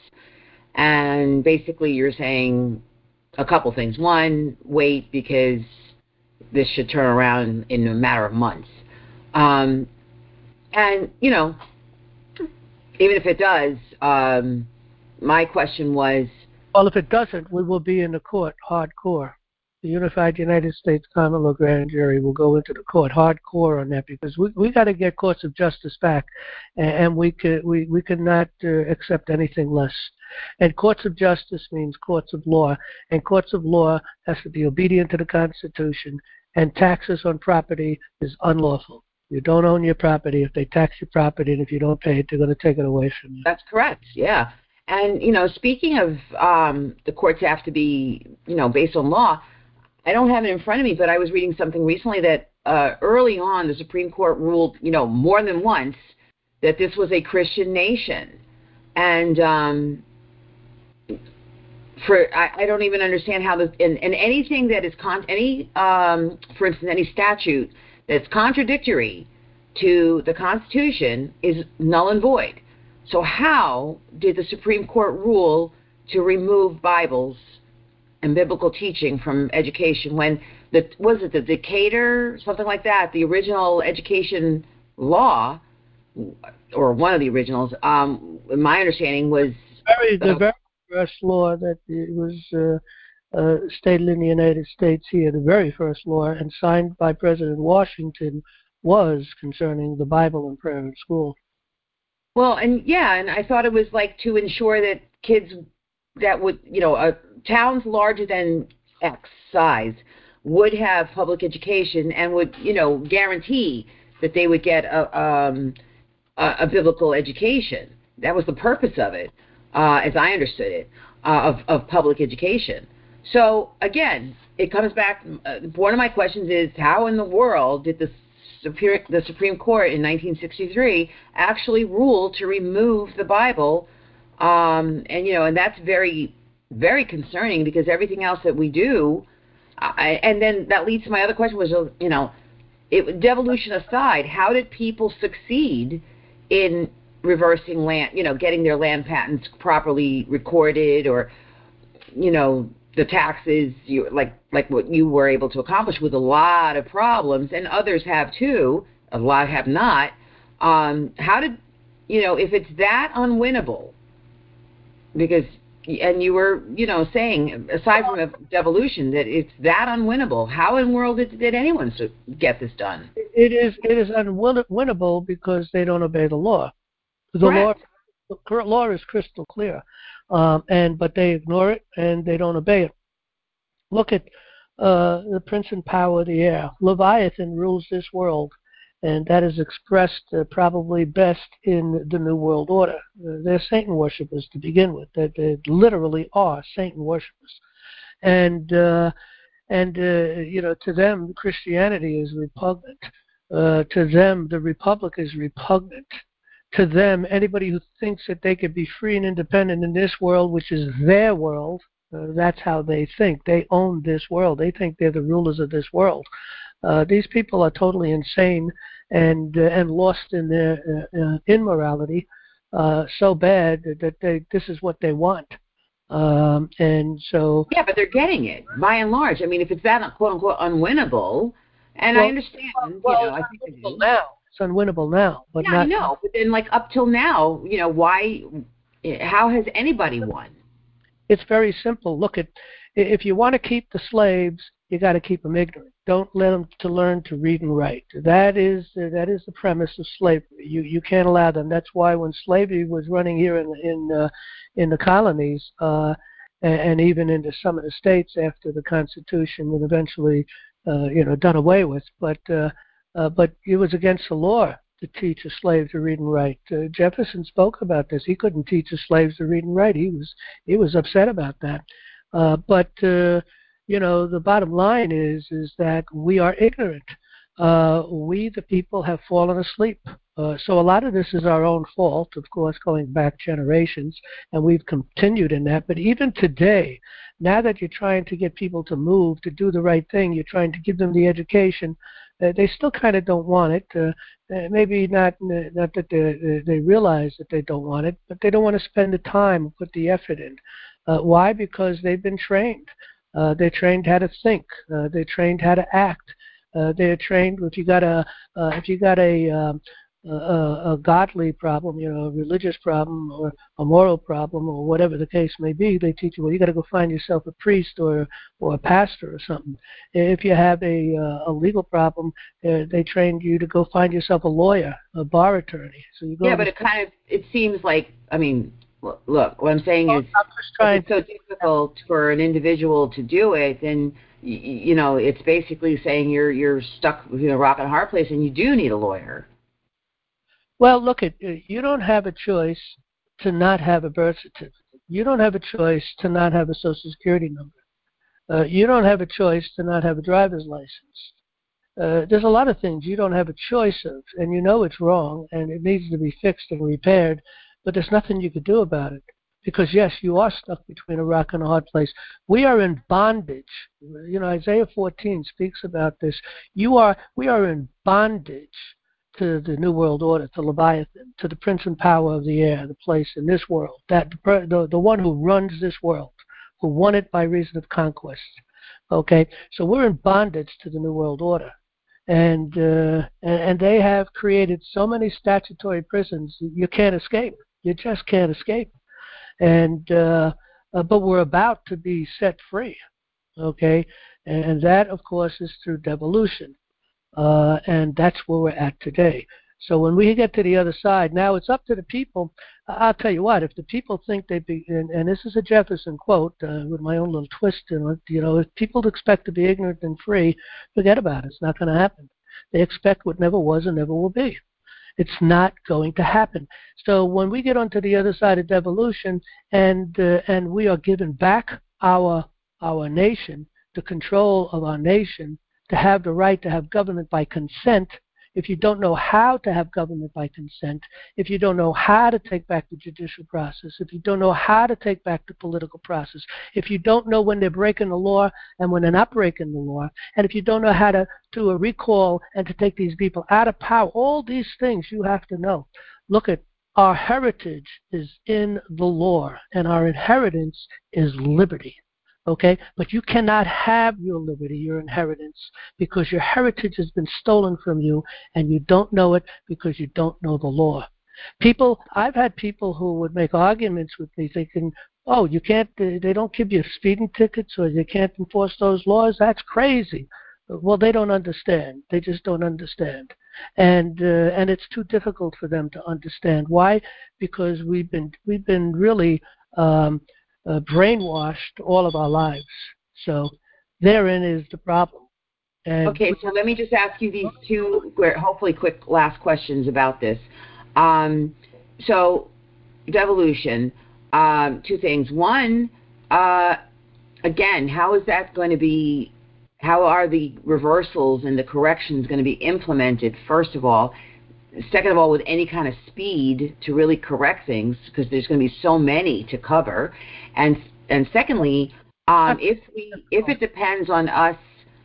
and basically you're saying a couple things. One, wait, because this should turn around in a matter of months. Um, and you know, even if it does. Um, My question was... Well, if it doesn't, we will be in the court hardcore. The Unified United States Common Law Grand Jury will go into the court hardcore on that because we we got to get courts of justice back, and, and we could we we cannot uh, accept anything less. And courts of justice means courts of law, and courts of law has to be obedient to the Constitution. And taxes on property is unlawful. You don't own your property. If they tax your property, and if you don't pay it, they're going to take it away from you. That's correct. Yeah. And, you know, speaking of um, the courts have to be, you know, based on law, I don't have it in front of me, but I was reading something recently that uh, early on the Supreme Court ruled, you know, more than once that this was a Christian nation. And, um, for I, I don't even understand how this and, and anything that is con any um, for instance any statute that's contradictory to the Constitution is null and void. So how did the Supreme Court rule to remove Bibles and biblical teaching from education when the was it the Decatur something like that the original education law or one of the originals um, my understanding was very, the uh, very first law that it was uh, uh, stated in the United States here, the very first law and signed by President Washington was concerning the Bible and prayer in school. well and yeah and I thought it was like to ensure that kids that would you know uh, towns larger than X size would have public education and would you know guarantee that they would get a um, a, a biblical education. That was the purpose of it, uh, as I understood it, uh, of, of public education. So, again, it comes back, uh, one of my questions is, how in the world did the, Superior, the Supreme Court in nineteen sixty-three actually rule to remove the Bible? Um, and, you know, and that's very, very concerning because everything else that we do, I, and then that leads to my other question was, you know, it, devolution aside, how did people succeed in reversing land, you know, getting their land patents properly recorded, or, you know, the taxes, you, like like what you were able to accomplish with a lot of problems, and others have too, a lot have not. Um, how did, you know, if it's that unwinnable, because, and you were, you know, saying, aside from devolution, that it's that unwinnable, how in the world did, did anyone get this done? It is it is unwinnable because they don't obey the law. The law, the law is crystal clear, um, and but they ignore it and they don't obey it. Look at uh, the prince and power of the air. Leviathan rules this world, and that is expressed uh, probably best in the New World Order. Uh, they're Satan worshippers to begin with. They, they literally are Satan worshippers, and uh, and uh, you know, to them Christianity is repugnant. Uh, to them, the Republic is repugnant. To them, anybody who thinks that they could be free and independent in this world, which is their world, uh, that's how they think. They own this world. They think they're the rulers of this world. Uh, these people are totally insane and uh, and lost in their uh, uh, immorality, uh, so bad that they this is what they want. Um, and so yeah, but they're getting it by and large. I mean, if it's that quote unquote unwinnable, and well, I understand, well, you know, I it's think unwinnable now. It's unwinnable now, but yeah, not. I know. But then, like up till now, you know, why? How has anybody won? It's very simple. Look at, if you want to keep the slaves, you got to keep them ignorant. Don't let them to learn to read and write. That is that is the premise of slavery. You you can't allow them. That's why when slavery was running here in in uh, in the colonies, uh, and, and even into some of the states after the Constitution was eventually uh, you know done away with, but uh, uh, but it was against the law to teach a slave to read and write. Uh, Jefferson spoke about this. He couldn't teach his slaves to read and write. He was he was upset about that. Uh, but uh, you know, the bottom line is is that we are ignorant. Uh, we, the people, have fallen asleep. Uh, so a lot of this is our own fault, of course, going back generations, and we've continued in that. But even today, now that you're trying to get people to move, to do the right thing, you're trying to give them the education, uh, they still kind of don't want it. Uh, uh, maybe not not that they, they realize that they don't want it, but they don't want to spend the time and put the effort in. Uh, why? Because they've been trained. Uh, they're trained how to think. Uh, they're trained how to act. Uh, they're trained. If you got a uh, if you got a, um, a a godly problem, you know, a religious problem or a moral problem or whatever the case may be, they teach you, well, you got to go find yourself a priest or or a pastor or something. If you have a uh, a legal problem, uh, they trained you to go find yourself a lawyer, a bar attorney. So you go. Yeah, but it kind of it seems like I mean. Look, what I'm saying well, is, I'm just trying if it's so difficult for an individual to do it, then you, you know it's basically saying you're you're stuck in a rock and a hard place, and you do need a lawyer. Well, look at you don't have a choice to not have a birth certificate. You don't have a choice to not have a social security number. Uh, you don't have a choice to not have a driver's license. Uh, there's a lot of things you don't have a choice of, and you know it's wrong, and it needs to be fixed and repaired, but there's nothing you could do about it Because, yes, you are stuck between a rock and a hard place. We are in bondage. You know, Isaiah fourteen speaks about this. You are, we are in bondage to the New World Order, to Leviathan, to the prince and power of the air, the place in this world, that the, the one who runs this world, who won it by reason of conquest. Okay, so we're in bondage to the New World Order. And, uh, and and they have created so many statutory prisons, you can't escape. You just can't escape. And uh, uh, but we're about to be set free, okay? And, and that, of course, is through devolution. Uh, and that's where we're at today. So when we get to the other side, now it's up to the people. I'll tell you what, if the people think they be, and, and this is a Jefferson quote uh, with my own little twist in it, you know, if people expect to be ignorant and free, forget about it. It's not going to happen. They expect what never was and never will be. It's not going to happen. So when we get onto the other side of devolution and uh, and we are given back our our nation, the control of our nation, to have the right to have government by consent. If you don't know how to have government by consent, if you don't know how to take back the judicial process, if you don't know how to take back the political process, if you don't know when they're breaking the law and when they're not breaking the law, and if you don't know how to do a recall and to take these people out of power, all these things you have to know. Look at our heritage is in the law, and our inheritance is liberty. Okay, but you cannot have your liberty, your inheritance, because your heritage has been stolen from you, and you don't know it because you don't know the law. People, I've had people who would make arguments with me thinking, oh, you can't, they don't give you speeding tickets or you can't enforce those laws. That's crazy. Well, they don't understand. They just don't understand. And uh, and it's too difficult for them to understand. Why? Because we've been we've been really um, Uh, brainwashed all of our lives. So therein is the problem. And okay, so let me just ask you these two, hopefully quick last questions about this. Um, so devolution, um, two things. One, uh, again, how is that going to be, how are the reversals and the corrections going to be implemented, first of all? Second of all, with any kind of speed to really correct things, because there's going to be so many to cover. And and secondly, um, if we if it depends on us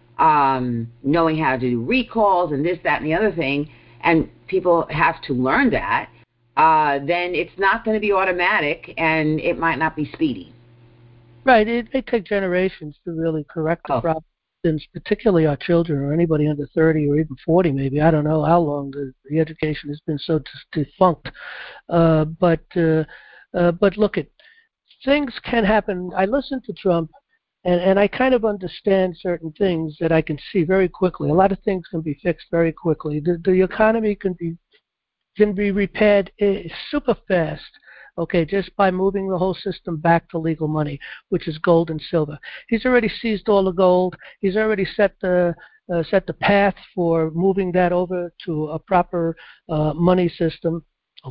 um, knowing how to do recalls and this, that, and the other thing, and people have to learn that, uh, then it's not going to be automatic, and it might not be speedy. Right. It may take generations to really correct the oh. problem. Particularly our children or anybody under thirty or even forty maybe. I don't know how long the, the education has been so defunct. Uh, but uh, uh, but look, at things can happen. I listen to Trump, and, and I kind of understand certain things that I can see very quickly. A lot of things can be fixed very quickly. The, the economy can be can be repaired uh, super fast. Okay, just by moving the whole system back to legal money, which is gold and silver. He's already seized all the gold. He's already set the uh, set the path for moving that over to a proper uh, money system,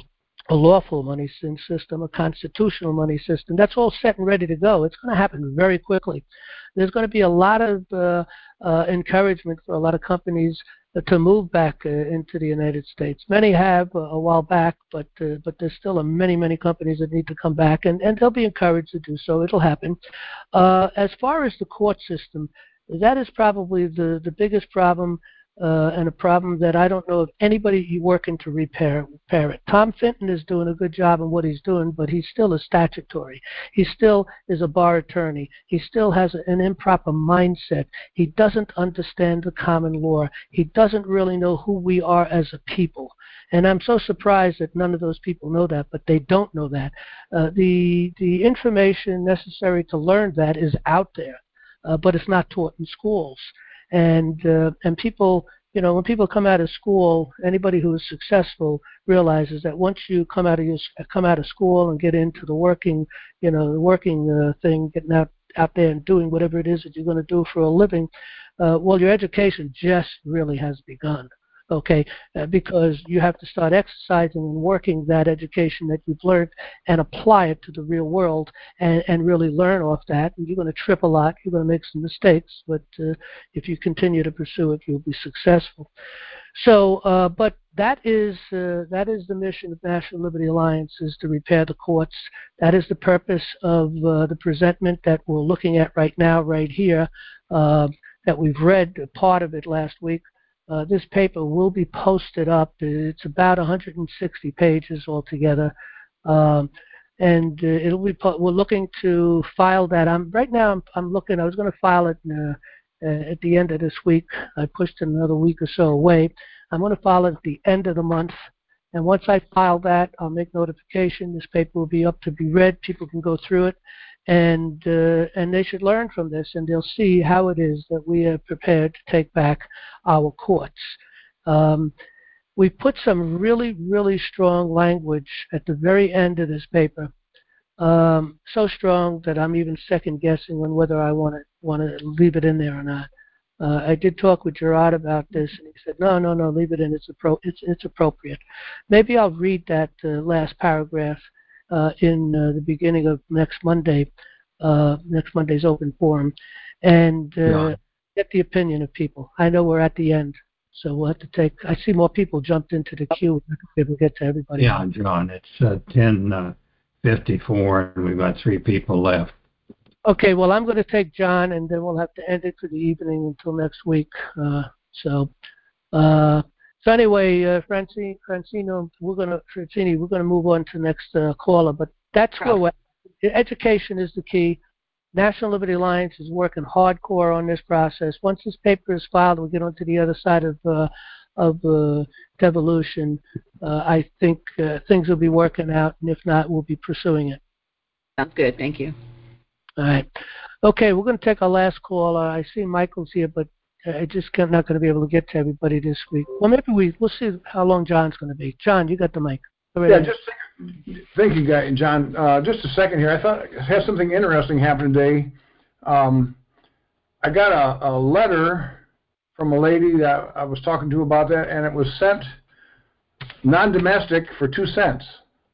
a lawful money system, a constitutional money system. That's all set and ready to go. It's going to happen very quickly. There's going to be a lot of uh, uh, encouragement for a lot of companies to move back uh, into the United States. Many have uh, a while back, but uh, but there's still a many, many companies that need to come back, and, and they'll be encouraged to do so. It'll happen. Uh, as far as the court system, that is probably the, the biggest problem, uh, and a problem that I don't know of anybody working to repair, repair it. Tom Fenton is doing a good job in what he's doing, but he's still a statutory. He still is a bar attorney. He still has an improper mindset. He doesn't understand the common law. He doesn't really know who we are as a people. And I'm so surprised that none of those people know that, but they don't know that. Uh, the the information necessary to learn that is out there, uh, but it's not taught in schools. And uh, and people, you know, when people come out of school, anybody who is successful realizes that once you come out of your, come out of school and get into the working, you know, the working uh, thing, getting out out there and doing whatever it is that you're going to do for a living, uh, well, your education just really has begun. Okay, uh, because you have to start exercising and working that education that you've learned and apply it to the real world and, and really learn off that. And you're going to trip a lot. You're going to make some mistakes, but uh, if you continue to pursue it, you'll be successful. So, uh, but that is uh, that is the mission of National Liberty Alliance, is to repair the courts. That is the purpose of uh, the presentment that we're looking at right now, right here, uh, that we've read part of it last week. Uh, this paper will be posted up. It's about one hundred sixty pages altogether, um, and uh, it'll be. Po- we're looking to file that. I'm right now. I'm, I'm looking. I was going to file it uh, uh, at the end of this week. I pushed it another week or so away. I'm going to file it at the end of the month, and once I file that, I'll make notification. This paper will be up to be read. People can go through it, and uh, and they should learn from this, and they'll see how it is that we are prepared to take back our courts. Um, we put some really, really strong language at the very end of this paper, um, so strong that I'm even second guessing on whether I want to want to leave it in there or not. Uh, I did talk with Gerard about this, and he said, no, no, no, leave it in. It's, appro- it's, it's appropriate. Maybe I'll read that uh, last paragraph uh, in uh, the beginning of next Monday, uh, next Monday's open forum, and uh, yeah. get the opinion of people. I know we're at the end, so we'll have to take – I see more people jumped into the queue. We're not going to be able to get to everybody. Yeah, John, it's uh, ten fifty-four, and we've got three people left. Okay, well, I'm going to take John, and then we'll have to end it for the evening until next week. Uh, so, uh, so anyway, uh, Francine, Francino, we're going to Francini, we're going to move on to the next uh, caller. But that's where we're, education is the key. National Liberty Alliance is working hardcore on this process. Once this paper is filed, we'll get on to the other side of uh, of uh, devolution. Uh, I think uh, things will be working out, and if not, we'll be pursuing it. Sounds good. Thank you. All right. Okay, we're going to take our last call. Uh, I see Michael's here, but I just can't, not going to be able to get to everybody this week. Well, maybe we, we'll see how long John's going to be. John, you got the mic. Yeah, just thank you, guy, John. Uh, just a second here. I thought I had something interesting happen today. Um, I got a, a letter from a lady that I was talking to about that, and it was sent non-domestic for two cents.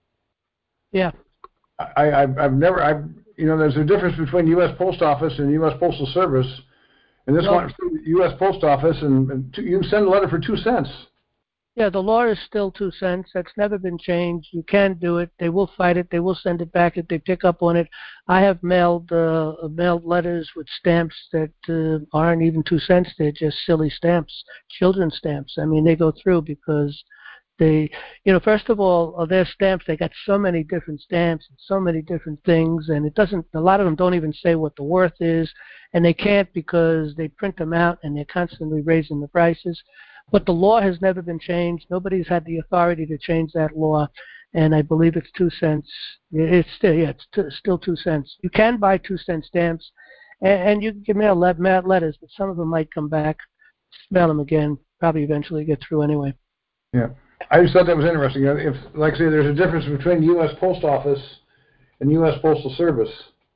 Yeah. I, I've, I've never, I've, you know, there's a difference between U S Post Office and U S Postal Service, and this well, one U S Post Office, and, and two, you can send a letter for two cents. Yeah, the law is still two cents. That's never been changed. You can do it. They will fight it. They will send it back if they pick up on it. I have mailed uh, mailed letters with stamps that uh, aren't even two cents. They're just silly stamps, children's stamps. I mean, they go through because they, you know, first of all, their stamps, they got so many different stamps and so many different things, and it doesn't, a lot of them don't even say what the worth is, and they can't because they print them out and they're constantly raising the prices. But the law has never been changed. Nobody's had the authority to change that law, and I believe it's two cents. It's still, yeah, it's t- still two cents. You can buy two cent stamps, and, and you can mail, let, mail letters, but some of them might come back, mail them again, probably eventually get through anyway. Yeah. I just thought that was interesting. If, like I say, there's a difference between U S Post Office and U S Postal Service,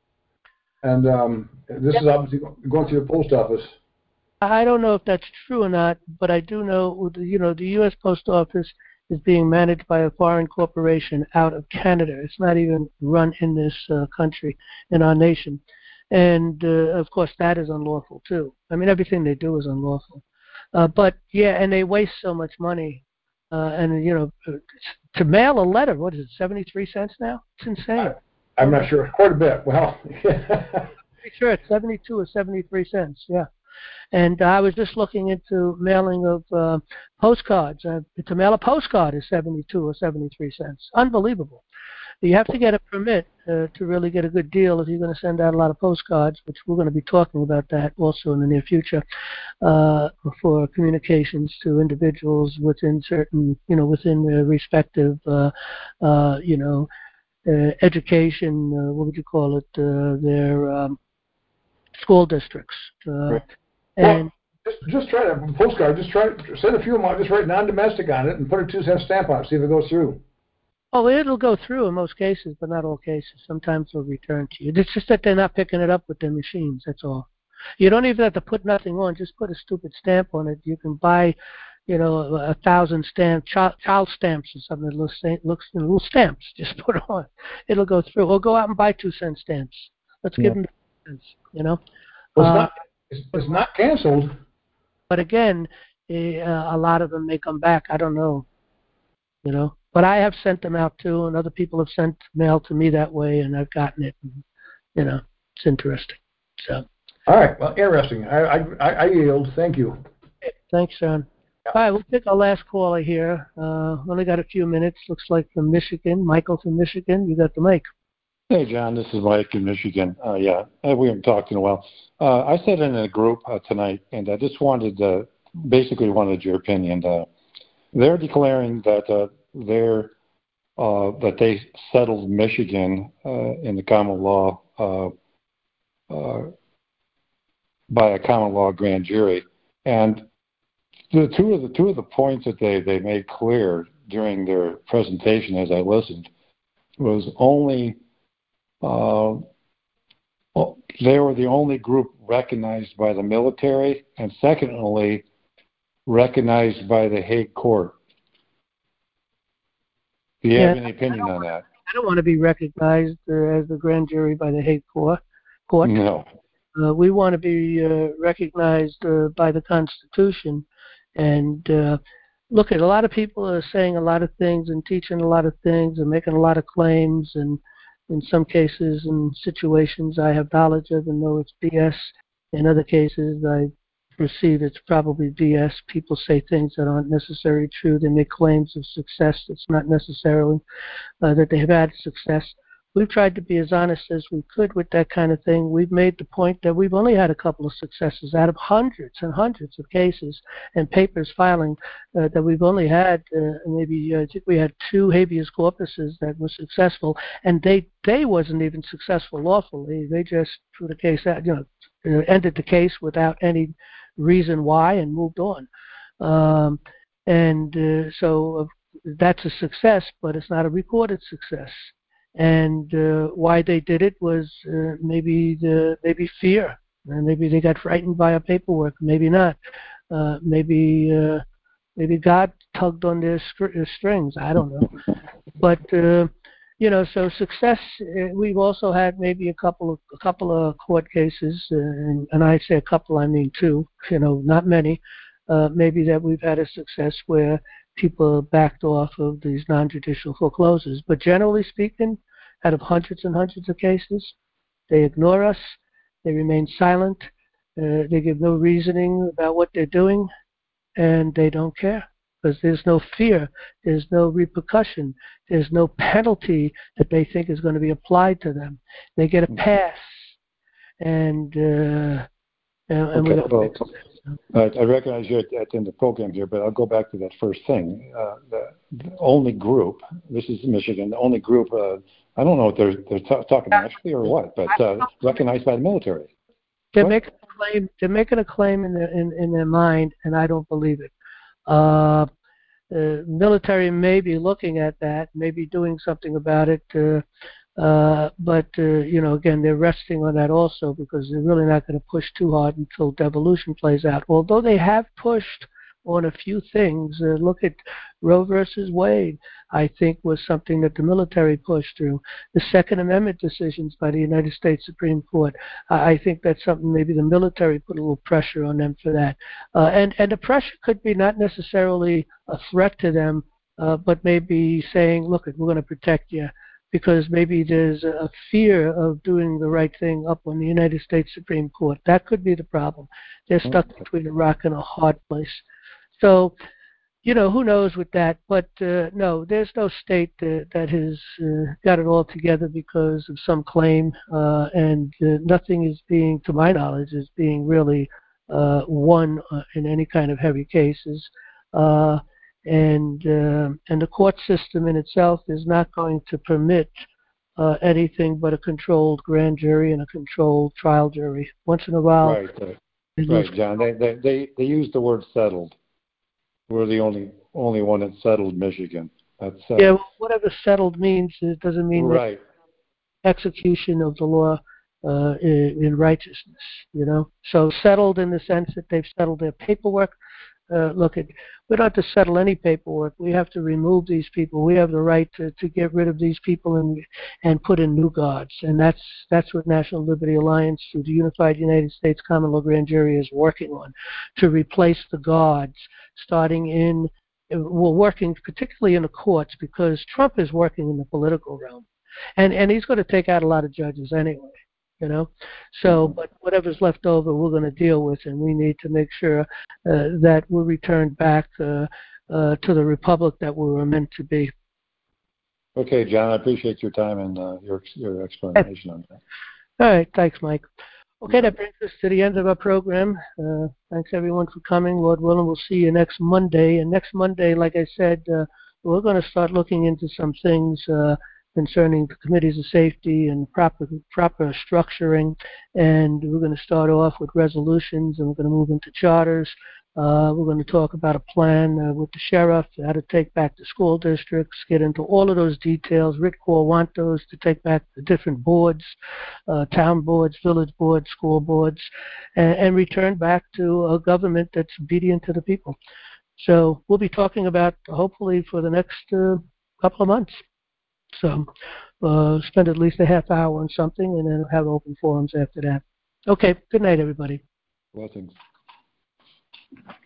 and um, this yep. is obviously going through the post office. I don't know if that's true or not, but I do know, you know, the U S Post Office is being managed by a foreign corporation out of Canada. It's not even run in this uh, country, in our nation, and uh, of course that is unlawful too. I mean, everything they do is unlawful. Uh, but yeah, and they waste so much money. Uh, and, you know, to mail a letter, what is it, seventy-three cents now? It's insane. I, I'm not sure. Quite a bit. Well, I'm pretty sure it's seventy-two or seventy-three cents, yeah. And uh, I was just looking into mailing of uh, postcards. Uh, to mail a postcard is seventy-two or seventy-three cents. Unbelievable. You have to get a permit uh, to really get a good deal if you're going to send out a lot of postcards, which we're going to be talking about that also in the near future, uh, for communications to individuals within certain, you know, within their respective, uh, uh, you know, uh, education, uh, what would you call it, uh, their um, school districts. Uh, right. And well, just, just try to, postcard, just try to send a few of them out, just write non-domestic on it and put a two cent stamp on it, see if it goes through. Oh, it'll go through in most cases, but not all cases. Sometimes they'll return to you. It's just that they're not picking it up with their machines, that's all. You don't even have to put nothing on. Just put a stupid stamp on it. You can buy, you know, a thousand stamp, child, child stamps or something that looks, looks you know, little stamps. Just put it on. It'll go through. Or go out and buy two cent stamps. Let's yeah. give them two cents, you know. Well, it's, uh, not, it's, it's not canceled. But again, uh, a lot of them may come back. I don't know. you know. But I have sent them out too, and other people have sent mail to me that way, and I've gotten it. And, you know, it's interesting. So. All right. Well, interesting. I I, I yield. Thank you. Thanks, John. Yeah. All right, we'll take our last caller here. Uh, only got a few minutes. Looks like from Michigan. Michael from Michigan. You got the mic. Hey, John. This is Mike in Michigan. Uh, yeah, we haven't talked in a while. Uh, I sat in a group uh, tonight, and I just wanted to, basically wanted your opinion. Uh, they're declaring that uh, they're uh, that they settled Michigan uh, in the common law uh, uh, by a common law grand jury, and the two of the two of the points that they, they made clear during their presentation, as I listened, was only uh, they were the only group recognized by the military, and secondly, recognized by the Hague Court. Do you yeah, have any opinion on that? I don't want to be recognized uh, as the grand jury by the Hague Court. court. No. Uh, we want to be uh, recognized uh, by the Constitution. And uh, look, at a lot of people are saying a lot of things and teaching a lot of things and making a lot of claims. And in some cases and situations I have knowledge of and know it's B S. In other cases, I perceive it's probably B S. People say things that aren't necessarily true. They make claims of success that's not necessarily uh, that they have had success. We've tried to be as honest as we could with that kind of thing. We've made the point that we've only had a couple of successes out of hundreds and hundreds of cases and papers filing uh, that we've only had uh, maybe uh, I think we had two habeas corpuses that were successful, and they they wasn't even successful lawfully. They just threw the case out, you know, uh, ended the case without any reason why and moved on. Um, and uh, so uh, that's a success, but it's not a recorded success. And uh, why they did it was uh, maybe the maybe fear, and maybe they got frightened by our paperwork. Maybe not. Uh, maybe uh, maybe God tugged on their, str- their strings. I don't know. But uh, you know, so success. Uh, we've also had maybe a couple of a couple of court cases, uh, and, and I say a couple, I mean two. You know, not many. Uh, maybe that we've had a success where people backed off of these non-judicial foreclosures. But generally speaking, out of hundreds and hundreds of cases, they ignore us, they remain silent, uh, they give no reasoning about what they're doing, and they don't care because there's no fear, there's no repercussion, there's no penalty that they think is going to be applied to them. They get a pass, and uh, and, and okay, we well, Uh, I recognize you're at, at the end of the program here, but I'll go back to that first thing. Uh, the, the only group, this is Michigan, the only group, uh, I don't know if they're, they're t- talking nationally or what, but uh, recognized by the military. They're what? making a claim. They're making a claim in their in, in their mind, and I don't believe it. Uh, the military may be looking at that, maybe doing something about it. Uh, Uh, but, uh, you know, again, they're resting on that also because they're really not going to push too hard until devolution plays out. Although they have pushed on a few things. Uh, look at Roe versus Wade, I think was something that the military pushed through. The Second Amendment decisions by the United States Supreme Court, uh, I think that's something maybe the military put a little pressure on them for that. Uh, and, and the pressure could be not necessarily a threat to them, uh, but maybe saying, look, we're going to protect you. Because maybe there's a fear of doing the right thing up on the United States Supreme Court. That could be the problem. They're stuck between a rock and a hard place. So, you know, who knows with that. But, uh, no, there's no state uh, that has uh, got it all together because of some claim. Uh, and uh, nothing is being, to my knowledge, is being really uh, won uh, in any kind of heavy cases. Uh, And uh, and the court system in itself is not going to permit uh, anything but a controlled grand jury and a controlled trial jury. Once in a while, right, right, right John. They, they they they use the word settled. We're the only only one that settled Michigan. That's uh, yeah. Whatever settled means, it doesn't mean right. execution of the law uh, in, in righteousness. You know, so settled in the sense that they've settled their paperwork. Uh, look, at, we don't have to settle any paperwork. We have to remove these people. We have the right to, to get rid of these people and and put in new guards. And that's that's what National Liberty Alliance through the Unified United States Common Law Grand Jury is working on, to replace the guards, starting in we're working particularly in the courts because Trump is working in the political realm, and and he's going to take out a lot of judges anyway. You know, so but whatever's left over, we're going to deal with, and we need to make sure uh, that we're returned back uh, uh, to the republic that we were meant to be. Okay, John, I appreciate your time and uh, your your explanation on that. All right, thanks, Mike. Okay, that brings us to the end of our program. Uh, thanks everyone for coming. Lord willing, we'll see you next Monday. And next Monday, like I said, uh, we're going to start looking into some things. Uh, concerning the committees of safety and proper proper structuring, and we're going to start off with resolutions, and we're going to move into charters. Uh, we're going to talk about a plan uh, with the sheriff, how to take back the school districts, get into all of those details. Rick will want those to take back the different boards, uh, town boards, village boards, school boards, and, and return back to a government that's obedient to the people. So we'll be talking about, hopefully, for the next uh, couple of months. So uh, spend at least a half hour on something and then have open forums after that. Okay, good night, everybody. Blessings.